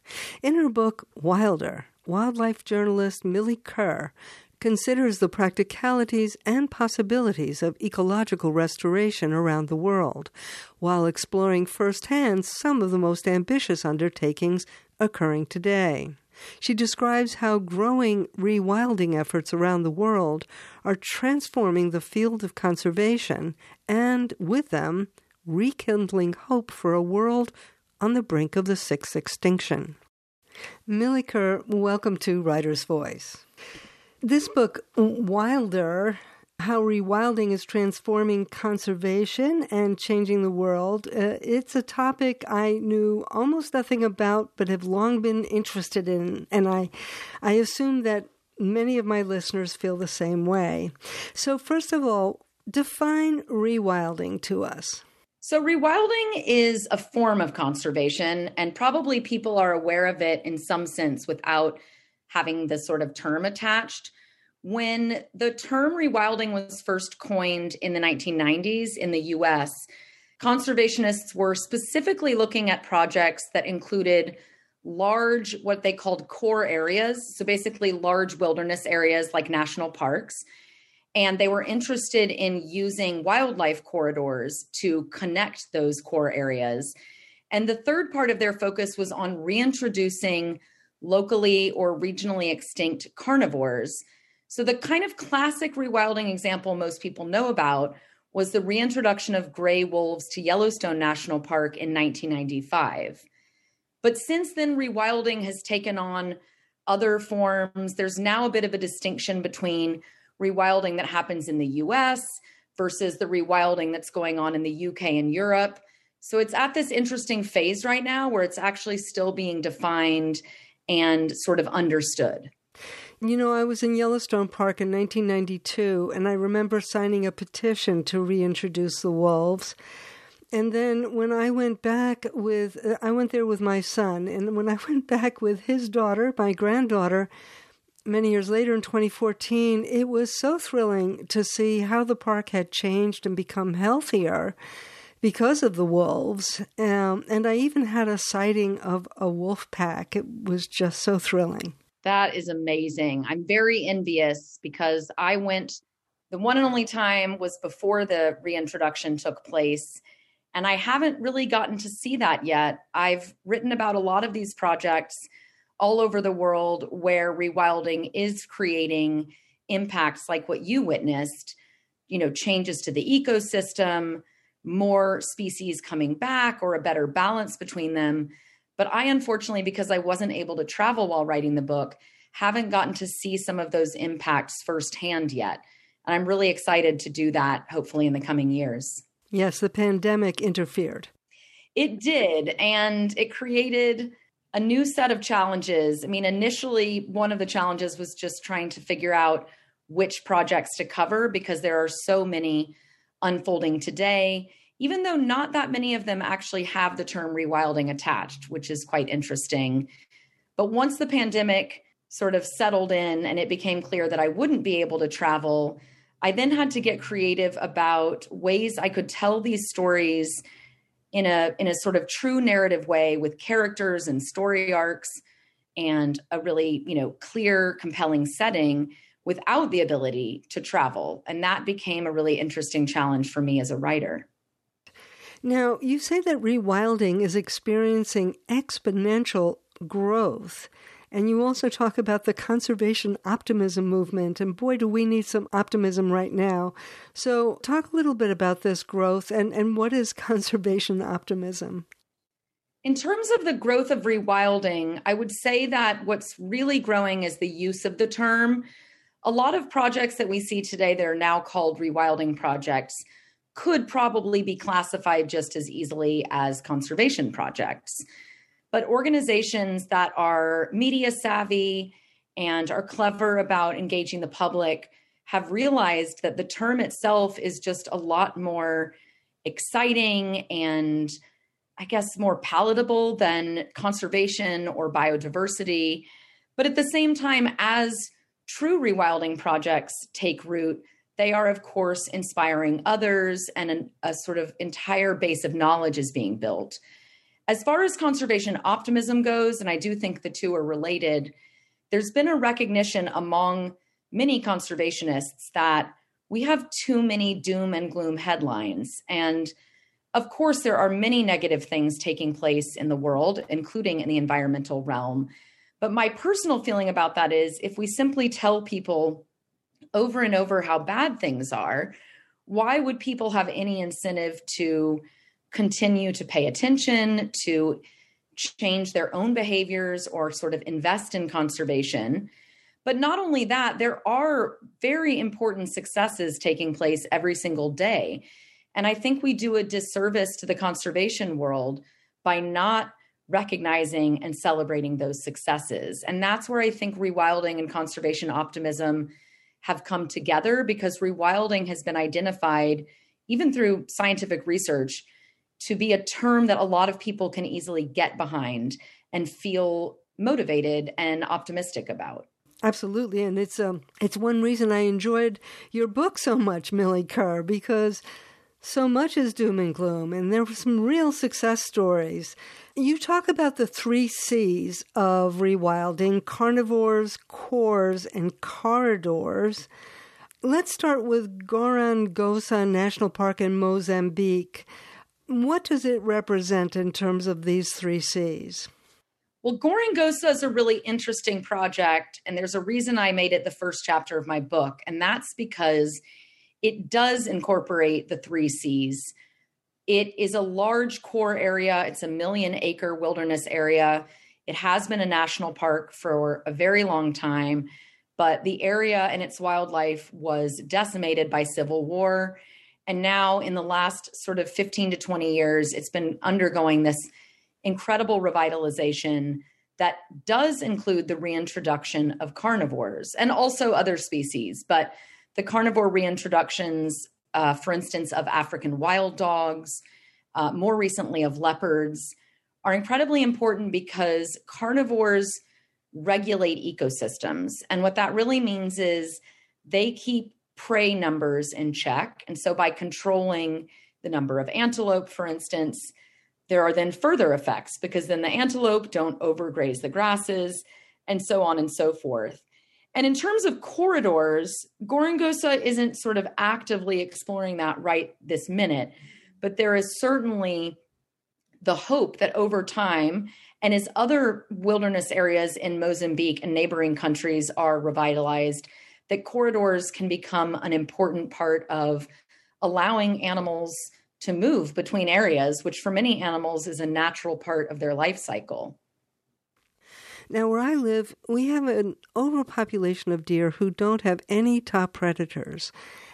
In her book, Wilder, wildlife journalist Millie Kerr considers the practicalities and possibilities of ecological restoration around the world, while exploring firsthand some of the most ambitious undertakings occurring today. She describes how growing rewilding efforts around the world are transforming the field of conservation and, with them, rekindling hope for a world on the brink of the sixth extinction. Millie Kerr, welcome to Writer's Voice. This book, Wilder, How Rewilding is Transforming Conservation and Changing the World, it's a topic I knew almost nothing about but have long been interested in, and I assume that many of my listeners feel the same way. So first of all, define rewilding to us.
So rewilding is a form of conservation, and probably people are aware of it in some sense without having this sort of term attached. When the term rewilding was first coined in the 1990s in the US, conservationists were specifically looking at projects that included large, what they called core areas, so basically large wilderness areas like national parks. And they were interested in using wildlife corridors to connect those core areas. And the third part of their focus was on reintroducing locally or regionally extinct carnivores. So the kind of classic rewilding example most people know about was the reintroduction of gray wolves to Yellowstone National Park in 1995. But since then, rewilding has taken on other forms. There's now a bit of a distinction between rewilding that happens in the US versus the rewilding that's going on in the UK and Europe. So it's at this interesting phase right now where it's actually still being defined and sort of understood.
You know, I was in Yellowstone Park in 1992, and I remember signing a petition to reintroduce the wolves. And then when I went back I went there with my son, and when I went back with his daughter, my granddaughter, many years later in 2014, it was so thrilling to see how the park had changed and become healthier, because of the wolves. And I even had a sighting of a wolf pack. It was just so thrilling.
That is amazing. I'm very envious because I went, the one and only time was before the reintroduction took place. And I haven't really gotten to see that yet. I've written about a lot of these projects all over the world where rewilding is creating impacts like what you witnessed, changes to the ecosystem, more species coming back or a better balance between them. But I, unfortunately, because I wasn't able to travel while writing the book, haven't gotten to see some of those impacts firsthand yet. And I'm really excited to do that, hopefully in the coming years.
Yes, the pandemic interfered.
It did, and it created a new set of challenges. I mean, initially, one of the challenges was just trying to figure out which projects to cover because there are so many unfolding today, even though not that many of them actually have the term rewilding attached, which is quite interesting. But once the pandemic sort of settled in and it became clear that I wouldn't be able to travel, I then had to get creative about ways I could tell these stories in a sort of true narrative way with characters and story arcs and a really, clear, compelling setting without the ability to travel. And that became a really interesting challenge for me as a writer.
Now, you say that rewilding is experiencing exponential growth. And you also talk about the conservation optimism movement. And boy, do we need some optimism right now. So talk a little bit about this growth and what is conservation optimism?
In terms of the growth of rewilding, I would say that what's really growing is the use of the term. A lot of projects that we see today that are now called rewilding projects could probably be classified just as easily as conservation projects. But organizations that are media savvy and are clever about engaging the public have realized that the term itself is just a lot more exciting and, I guess, more palatable than conservation or biodiversity. But at the same time, as true rewilding projects take root, they are, of course, inspiring others and a sort of entire base of knowledge is being built. As far as conservation optimism goes, and I do think the two are related, there's been a recognition among many conservationists that we have too many doom and gloom headlines. And of course, there are many negative things taking place in the world, including in the environmental realm. But my personal feeling about that is if we simply tell people over and over how bad things are, why would people have any incentive to continue to pay attention, to change their own behaviors or sort of invest in conservation? But not only that, there are very important successes taking place every single day. And I think we do a disservice to the conservation world by not recognizing and celebrating those successes. And that's where I think rewilding and conservation optimism have come together, because rewilding has been identified, even through scientific research, to be a term that a lot of people can easily get behind and feel motivated and optimistic about.
Absolutely. And it's one reason I enjoyed your book so much, Millie Kerr, because so much is doom and gloom, and there were some real success stories. You talk about the 3 C's of rewilding: carnivores, cores, and corridors. Let's start with Gorongosa National Park in Mozambique. What does it represent in terms of these 3 C's?
Well, Gorongosa is a really interesting project, and there's a reason I made it the first chapter of my book, and that's because it does incorporate the 3 C's. It is a large core area. It's a 1 million acre wilderness area. It has been a national park for a very long time, but the area and its wildlife was decimated by civil war. And now in the last sort of 15 to 20 years, it's been undergoing this incredible revitalization that does include the reintroduction of carnivores and also other species. But the carnivore reintroductions, for instance, of African wild dogs, more recently of leopards, are incredibly important because carnivores regulate ecosystems. And what that really means is they keep prey numbers in check. And so by controlling the number of antelope, for instance, there are then further effects because then the antelope don't overgraze the grasses and so on and so forth. And in terms of corridors, Gorongosa isn't sort of actively exploring that right this minute, but there is certainly the hope that over time, and as other wilderness areas in Mozambique and neighboring countries are revitalized, that corridors can become an important part of allowing animals to move between areas, which for many animals is a natural part of their life cycle.
Now, where I live, we have an overpopulation of deer who don't have any top predators.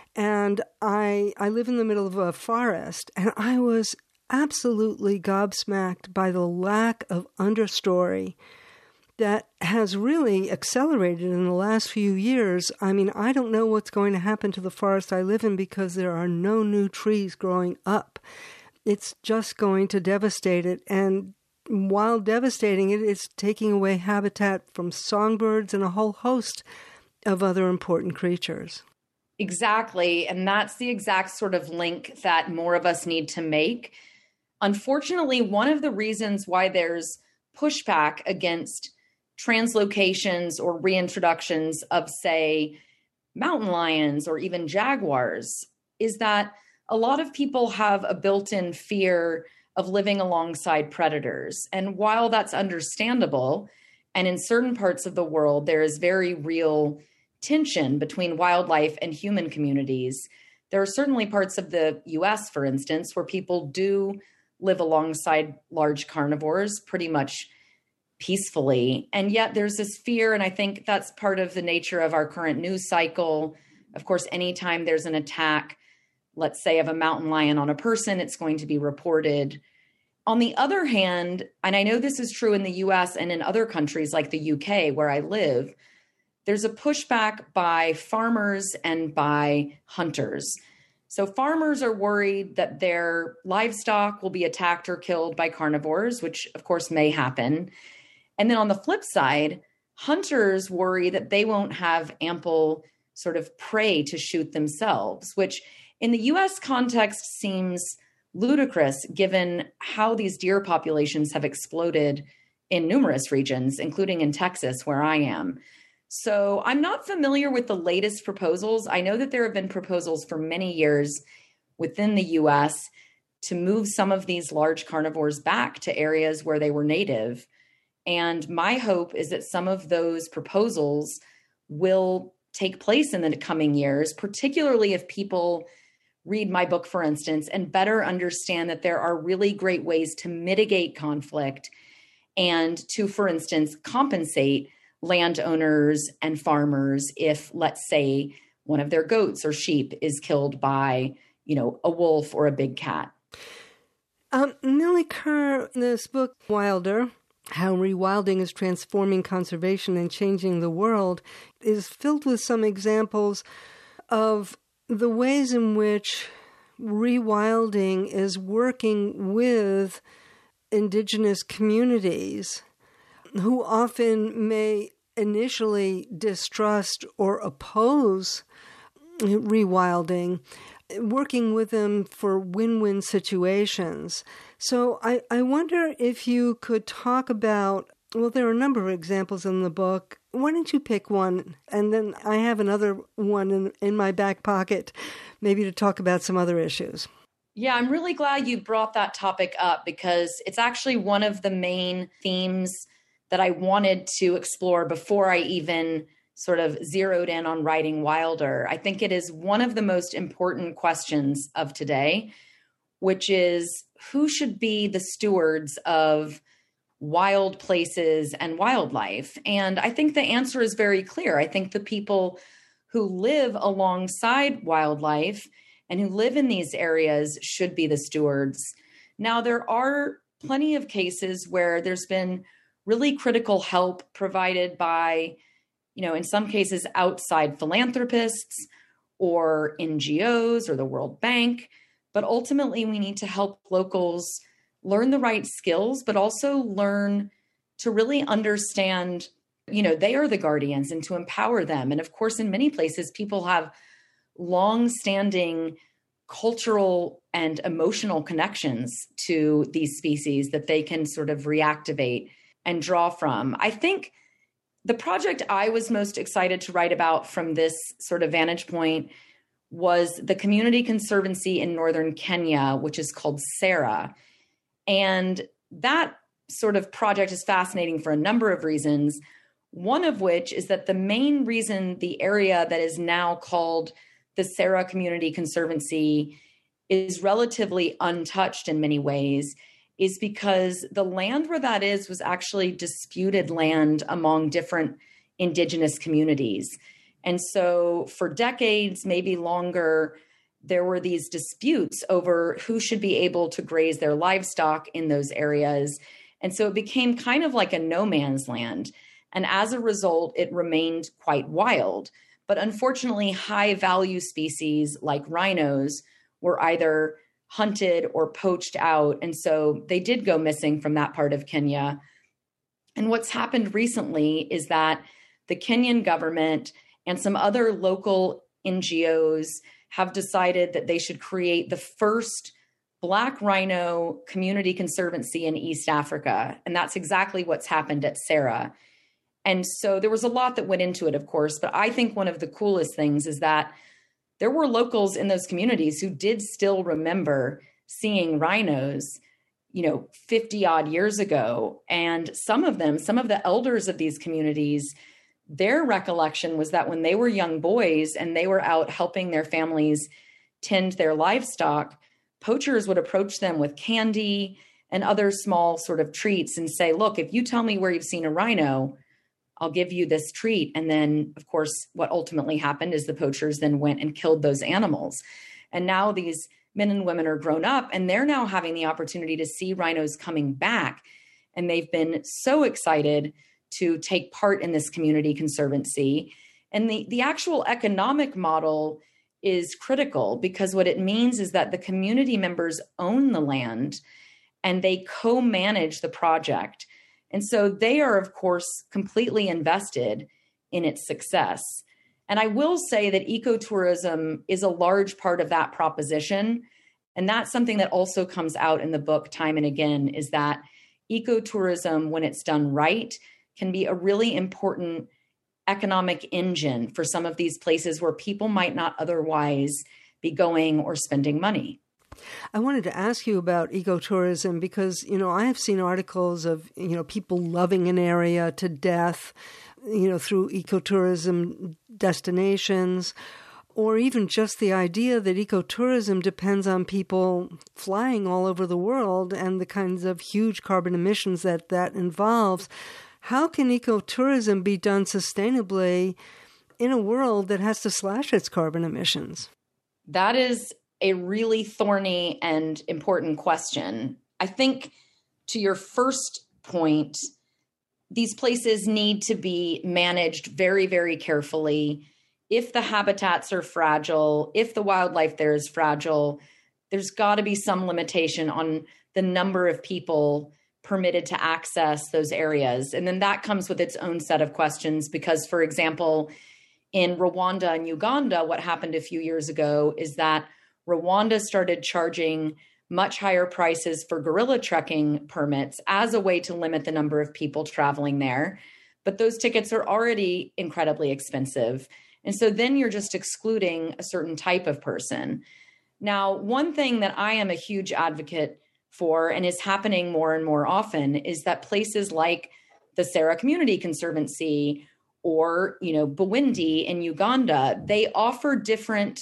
And I live in the middle of a forest, and I was absolutely gobsmacked by the lack of understory that has really accelerated in the last few years. I mean, I don't know what's going to happen to the forest I live in because there are no new trees growing up. It's just going to devastate it. And while devastating it, it's taking away habitat from songbirds and a whole host of other important creatures.
Exactly. And that's the exact sort of link that more of us need to make. Unfortunately, one of the reasons why there's pushback against translocations or reintroductions of, say, mountain lions or even jaguars is that a lot of people have a built-in fear of living alongside predators. And while that's understandable, and in certain parts of the world, there is very real tension between wildlife and human communities, there are certainly parts of the US, for instance, where people do live alongside large carnivores pretty much peacefully. And yet there's this fear, and I think that's part of the nature of our current news cycle. Of course, anytime there's an attack, let's say of a mountain lion on a person, it's going to be reported. On the other hand, and I know this is true in the US and in other countries like the UK where I live, there's a pushback by farmers and by hunters. So farmers are worried that their livestock will be attacked or killed by carnivores, which of course may happen. And then on the flip side, hunters worry that they won't have ample sort of prey to shoot themselves, which in the US context seems ludicrous given how these deer populations have exploded in numerous regions, including in Texas, where I am. So I'm not familiar with the latest proposals. I know that there have been proposals for many years within the US to move some of these large carnivores back to areas where they were native. And my hope is that some of those proposals will take place in the coming years, particularly if people read my book, for instance, and better understand that there are really great ways to mitigate conflict and to, for instance, compensate landowners and farmers if, let's say, one of their goats or sheep is killed by, a wolf or a big cat.
Millie Kerr, in this book, Wilder, How Rewilding is Transforming Conservation and Changing the World, is filled with some examples of the ways in which rewilding is working with indigenous communities who often may initially distrust or oppose rewilding, working with them for win-win situations. So I wonder if you could talk about, well, there are a number of examples in the book. Why don't you pick one? And then I have another one in my back pocket, maybe to talk about some other issues.
Yeah, I'm really glad you brought that topic up because it's actually one of the main themes that I wanted to explore before I even sort of zeroed in on writing Wilder. I think it is one of the most important questions of today, which is who should be the stewards of wild places and wildlife? And I think the answer is very clear. I think the people who live alongside wildlife and who live in these areas should be the stewards. Now, there are plenty of cases where there's been really critical help provided by, in some cases, outside philanthropists or NGOs or the World Bank. But ultimately, we need to help locals learn the right skills, but also learn to really understand, they are the guardians and to empower them. And of course, in many places, people have long-standing cultural and emotional connections to these species that they can sort of reactivate and draw from. I think the project I was most excited to write about from this sort of vantage point was the Community Conservancy in northern Kenya, which is called SARA. And that sort of project is fascinating for a number of reasons. One of which is that the main reason the area that is now called the SARA Community Conservancy is relatively untouched in many ways is because the land where that is was actually disputed land among different indigenous communities. And so for decades, maybe longer, there were these disputes over who should be able to graze their livestock in those areas. And so it became kind of like a no man's land. And as a result, it remained quite wild. But unfortunately, high value species like rhinos were either hunted or poached out. And so they did go missing from that part of Kenya. And what's happened recently is that the Kenyan government and some other local NGOs have decided that they should create the first Black Rhino Community Conservancy in East Africa. And that's exactly what's happened at SARA. And so there was a lot that went into it, of course, but I think one of the coolest things is that there were locals in those communities who did still remember seeing rhinos, 50 odd years ago. And some of the elders of these communities, their recollection was that when they were young boys and they were out helping their families tend their livestock, poachers would approach them with candy and other small sort of treats and say, look, if you tell me where you've seen a rhino, I'll give you this treat. And then, of course, what ultimately happened is the poachers then went and killed those animals. And now these men and women are grown up and they're now having the opportunity to see rhinos coming back. And they've been so excited to take part in this community conservancy. And the actual economic model is critical because what it means is that the community members own the land and they co-manage the project. And so they are, of course, completely invested in its success. And I will say that ecotourism is a large part of that proposition. And that's something that also comes out in the book time and again, is that ecotourism, when it's done right, can be a really important economic engine for some of these places where people might not otherwise be going or spending money.
I wanted to ask you about ecotourism because, I have seen articles of, people loving an area to death, through ecotourism destinations, or even just the idea that ecotourism depends on people flying all over the world and the kinds of huge carbon emissions that involves. How can ecotourism be done sustainably in a world that has to slash its carbon emissions?
That is a really thorny and important question. I think to your first point, these places need to be managed very, very carefully. If the habitats are fragile, if the wildlife there is fragile, there's got to be some limitation on the number of people permitted to access those areas. And then that comes with its own set of questions because, for example, in Rwanda and Uganda, what happened a few years ago is that Rwanda started charging much higher prices for gorilla trekking permits as a way to limit the number of people traveling there. But those tickets are already incredibly expensive. And so then you're just excluding a certain type of person. Now, one thing that I am a huge advocate for and is happening more and more often is that places like the SARA Community Conservancy or, Bwindi in Uganda, they offer different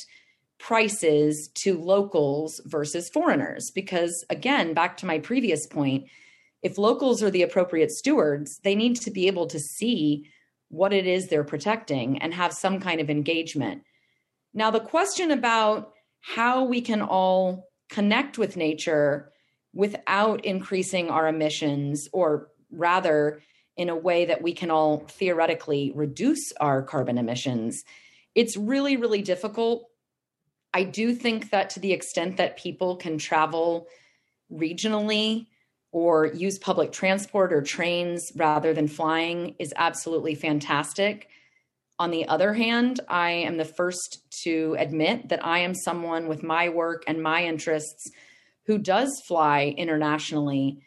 prices to locals versus foreigners. Because again, back to my previous point, if locals are the appropriate stewards, they need to be able to see what it is they're protecting and have some kind of engagement. Now, the question about how we can all connect with nature without increasing our emissions, or rather in a way that we can all theoretically reduce our carbon emissions, it's really, really difficult. I do think that to the extent that people can travel regionally or use public transport or trains rather than flying is absolutely fantastic. On the other hand, I am the first to admit that I am someone with my work and my interests who does fly internationally,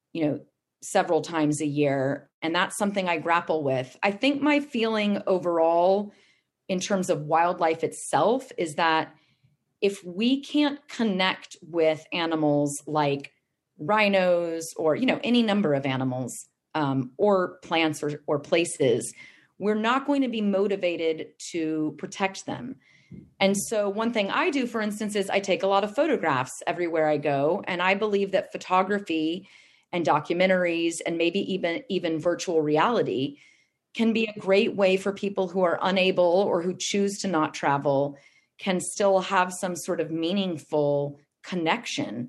several times a year. And that's something I grapple with. I think my feeling overall in terms of wildlife itself is that if we can't connect with animals like rhinos or, any number of animals or plants or places, we're not going to be motivated to protect them. And so one thing I do, for instance, is I take a lot of photographs everywhere I go. And I believe that photography and documentaries and maybe even virtual reality can be a great way for people who are unable or who choose to not travel can still have some sort of meaningful connection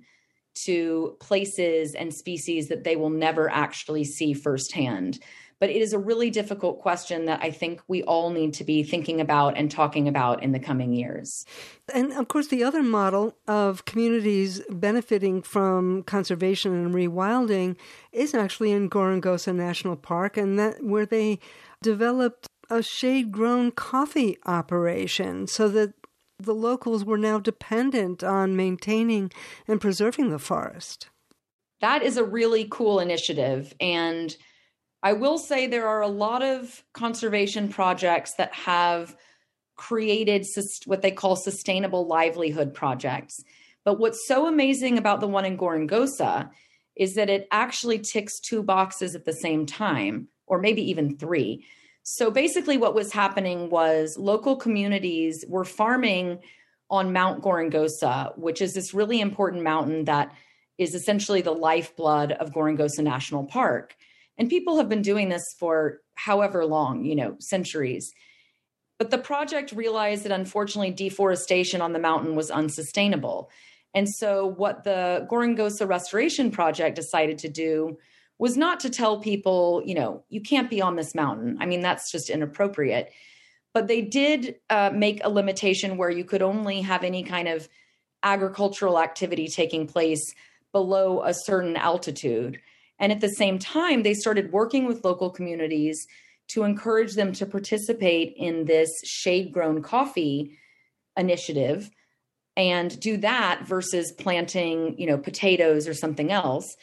to places and species that they will never actually see firsthand. But it is a really difficult question that I think we all need to be thinking about and talking about in the coming years.
And of course, the other model of communities benefiting from conservation and rewilding is actually in Gorongosa National Park, and that where they developed a shade-grown coffee operation so that the locals were now dependent on maintaining and preserving the forest.
That is a really cool initiative. And I will say there are a lot of conservation projects that have created what they call sustainable livelihood projects. But what's so amazing about the one in Gorongosa is that it actually ticks 2 boxes at the same time, or maybe even 3. So basically what was happening was local communities were farming on Mount Gorongosa, which is this really important mountain that is essentially the lifeblood of Gorongosa National Park. And people have been doing this for however long, centuries. But the project realized that unfortunately deforestation on the mountain was unsustainable. And so what the Gorongosa Restoration Project decided to do was not to tell people, you can't be on this mountain. I mean, that's just inappropriate. But they did make a limitation where you could only have any kind of agricultural activity taking place below a certain altitude. And at the same time, they started working with local communities to encourage them to participate in this shade-grown coffee initiative and do that versus planting, potatoes or something else.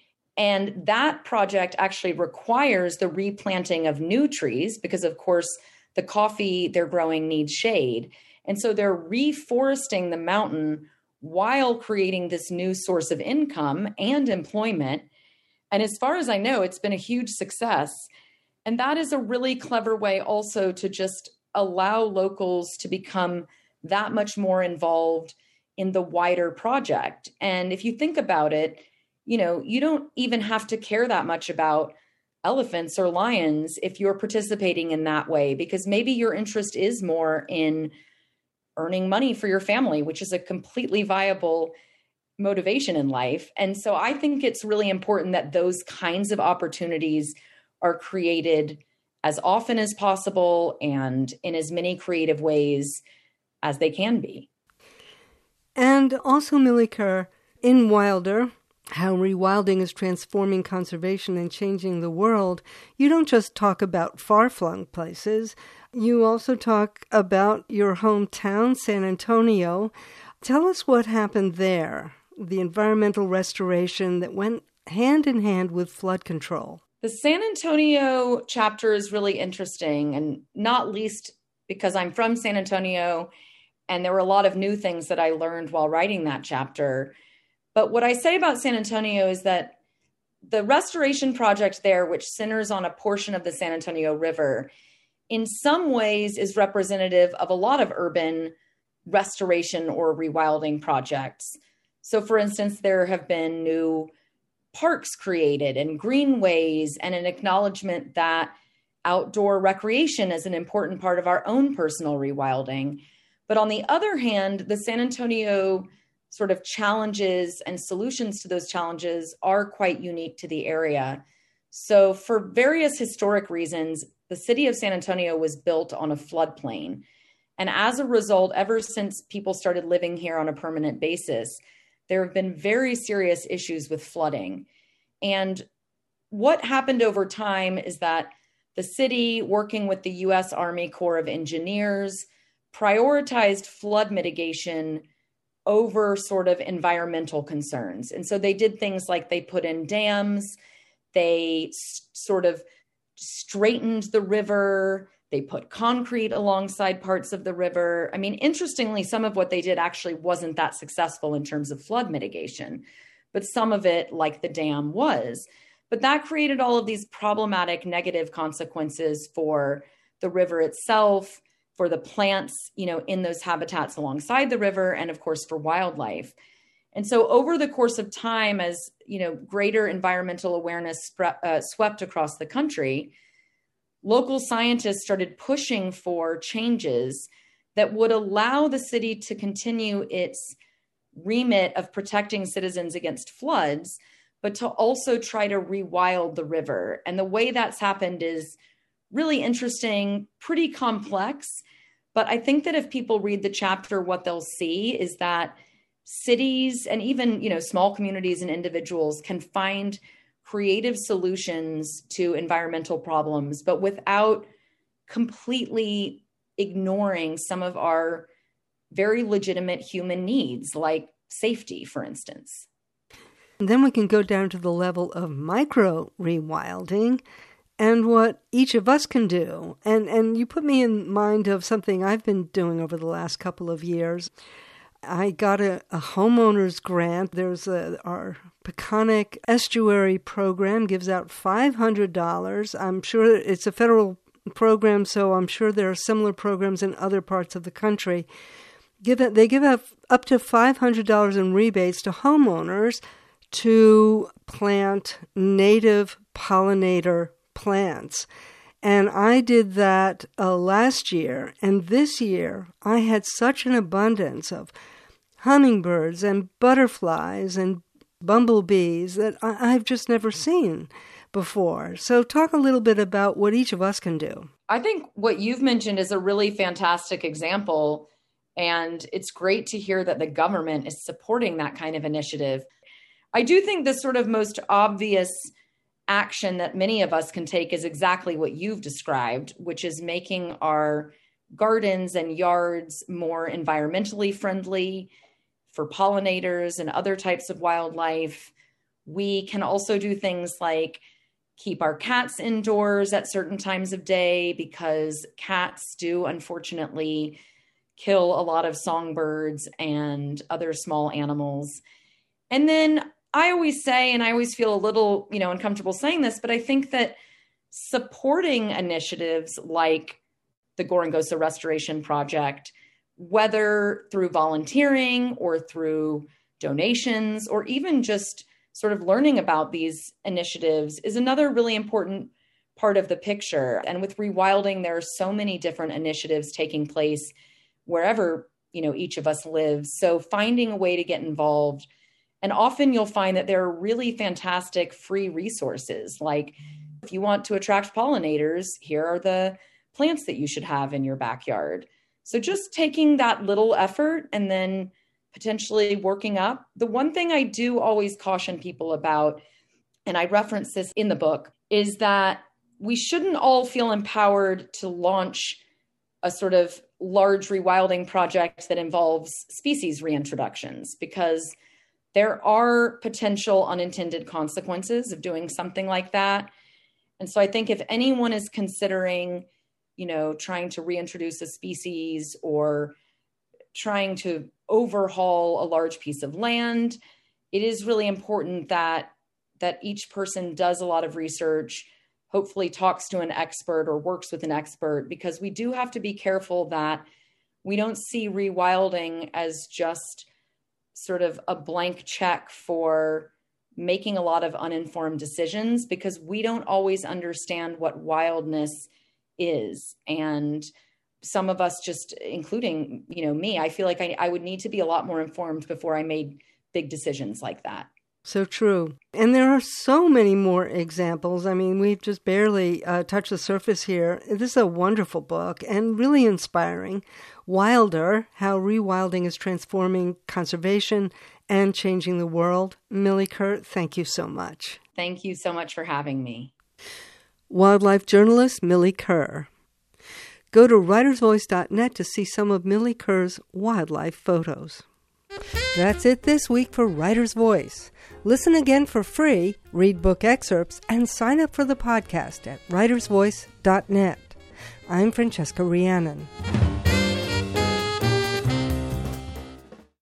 And that project actually requires the replanting of new trees because, of course, the coffee they're growing needs shade. And so they're reforesting the mountain while creating this new source of income and employment. And as far as I know, it's been a huge success. And that is a really clever way also to just allow locals to become that much more involved in the wider project. And if you think about it, you don't even have to care that much about elephants or lions if you're participating in that way, because maybe your interest is more in earning money for your family, which is a completely viable motivation in life. And so I think it's really important that those kinds of opportunities are created as often as possible and in as many creative ways as they can be.
And also, Millie Kerr, in Wilder, How Rewilding is Transforming Conservation and Changing the World, you don't just talk about far-flung places, you also talk about your hometown, San Antonio. Tell us what happened there, the environmental restoration that went hand in hand with flood control.
The San Antonio chapter is really interesting, and not least because I'm from San Antonio, and there were a lot of new things that I learned while writing that chapter. But what I say about San Antonio is that the restoration project there, which centers on a portion of the San Antonio River, in some ways is representative of a lot of urban restoration or rewilding projects. So, for instance, there have been new parks created and greenways and an acknowledgement that outdoor recreation is an important part of our own personal rewilding. But on the other hand, the San Antonio sort of challenges and solutions to those challenges are quite unique to the area. So for various historic reasons, the city of San Antonio was built on a floodplain. And as a result, ever since people started living here on a permanent basis, there have been very serious issues with flooding. And what happened over time is that the city, working with the U.S. Army Corps of Engineers, prioritized flood mitigation over sort of environmental concerns. And so they did things like they put in dams, they sort of straightened the river, they put concrete alongside parts of the river. I mean, interestingly, some of what they did actually wasn't that successful in terms of flood mitigation, but some of it, like the dam, was. But that created all of these problematic negative consequences for the river itself, for the plants, in those habitats alongside the river, and of course for wildlife. And so over the course of time, as greater environmental awareness swept across the country, local scientists started pushing for changes that would allow the city to continue its remit of protecting citizens against floods, but to also try to rewild the river. And the way that's happened is really interesting, pretty complex. But I think that if people read the chapter, what they'll see is that cities and even, small communities and individuals can find creative solutions to environmental problems, but without completely ignoring some of our very legitimate human needs, like safety, for instance.
And then we can go down to the level of micro rewilding and what each of us can do. And you put me in mind of something I've been doing over the last couple of years. I got a homeowner's grant. There's our Peconic Estuary program gives out $500. I'm sure it's a federal program, so I'm sure there are similar programs in other parts of the country. They give out up to $500 in rebates to homeowners to plant native pollinator plants. And I did that last year. And this year, I had such an abundance of hummingbirds and butterflies and bumblebees that I've just never seen before. So talk a little bit about what each of us can do.
I think what you've mentioned is a really fantastic example. And it's great to hear that the government is supporting that kind of initiative. I do think the sort of most obvious action that many of us can take is exactly what you've described, which is making our gardens and yards more environmentally friendly for pollinators and other types of wildlife. We can also do things like keep our cats indoors at certain times of day, because cats do unfortunately kill a lot of songbirds and other small animals. And then I always say, and I always feel a little, uncomfortable saying this, but I think that supporting initiatives like the Gorongosa Restoration Project, whether through volunteering or through donations, or even just sort of learning about these initiatives, is another really important part of the picture. And with rewilding, there are so many different initiatives taking place wherever, each of us lives. So finding a way to get involved. And often you'll find that there are really fantastic free resources. Like if you want to attract pollinators, here are the plants that you should have in your backyard. So just taking that little effort and then potentially working up. The one thing I do always caution people about, and I reference this in the book, is that we shouldn't all feel empowered to launch a sort of large rewilding project that involves species reintroductions, because there are potential unintended consequences of doing something like that. And so I think if anyone is considering, trying to reintroduce a species or trying to overhaul a large piece of land, it is really important that each person does a lot of research, hopefully talks to an expert or works with an expert, because we do have to be careful that we don't see rewilding as just sort of a blank check for making a lot of uninformed decisions, because we don't always understand what wildness is. And some of us, just including, me, I feel like I would need to be a lot more informed before I made big decisions like that.
So true. And there are so many more examples. I mean, we've just barely touched the surface here. This is a wonderful book and really inspiring. Wilder, How Rewilding is Transforming Conservation and Changing the World. Millie Kurt, thank you so much.
Thank you so much for having me.
wildlife journalist Millie Kerr. Go to writersvoice.net to see some of Millie Kerr's wildlife photos. That's it this week for Writer's Voice. Listen again for free, read book excerpts, and sign up for the podcast at writersvoice.net. I'm Francesca Rhiannon.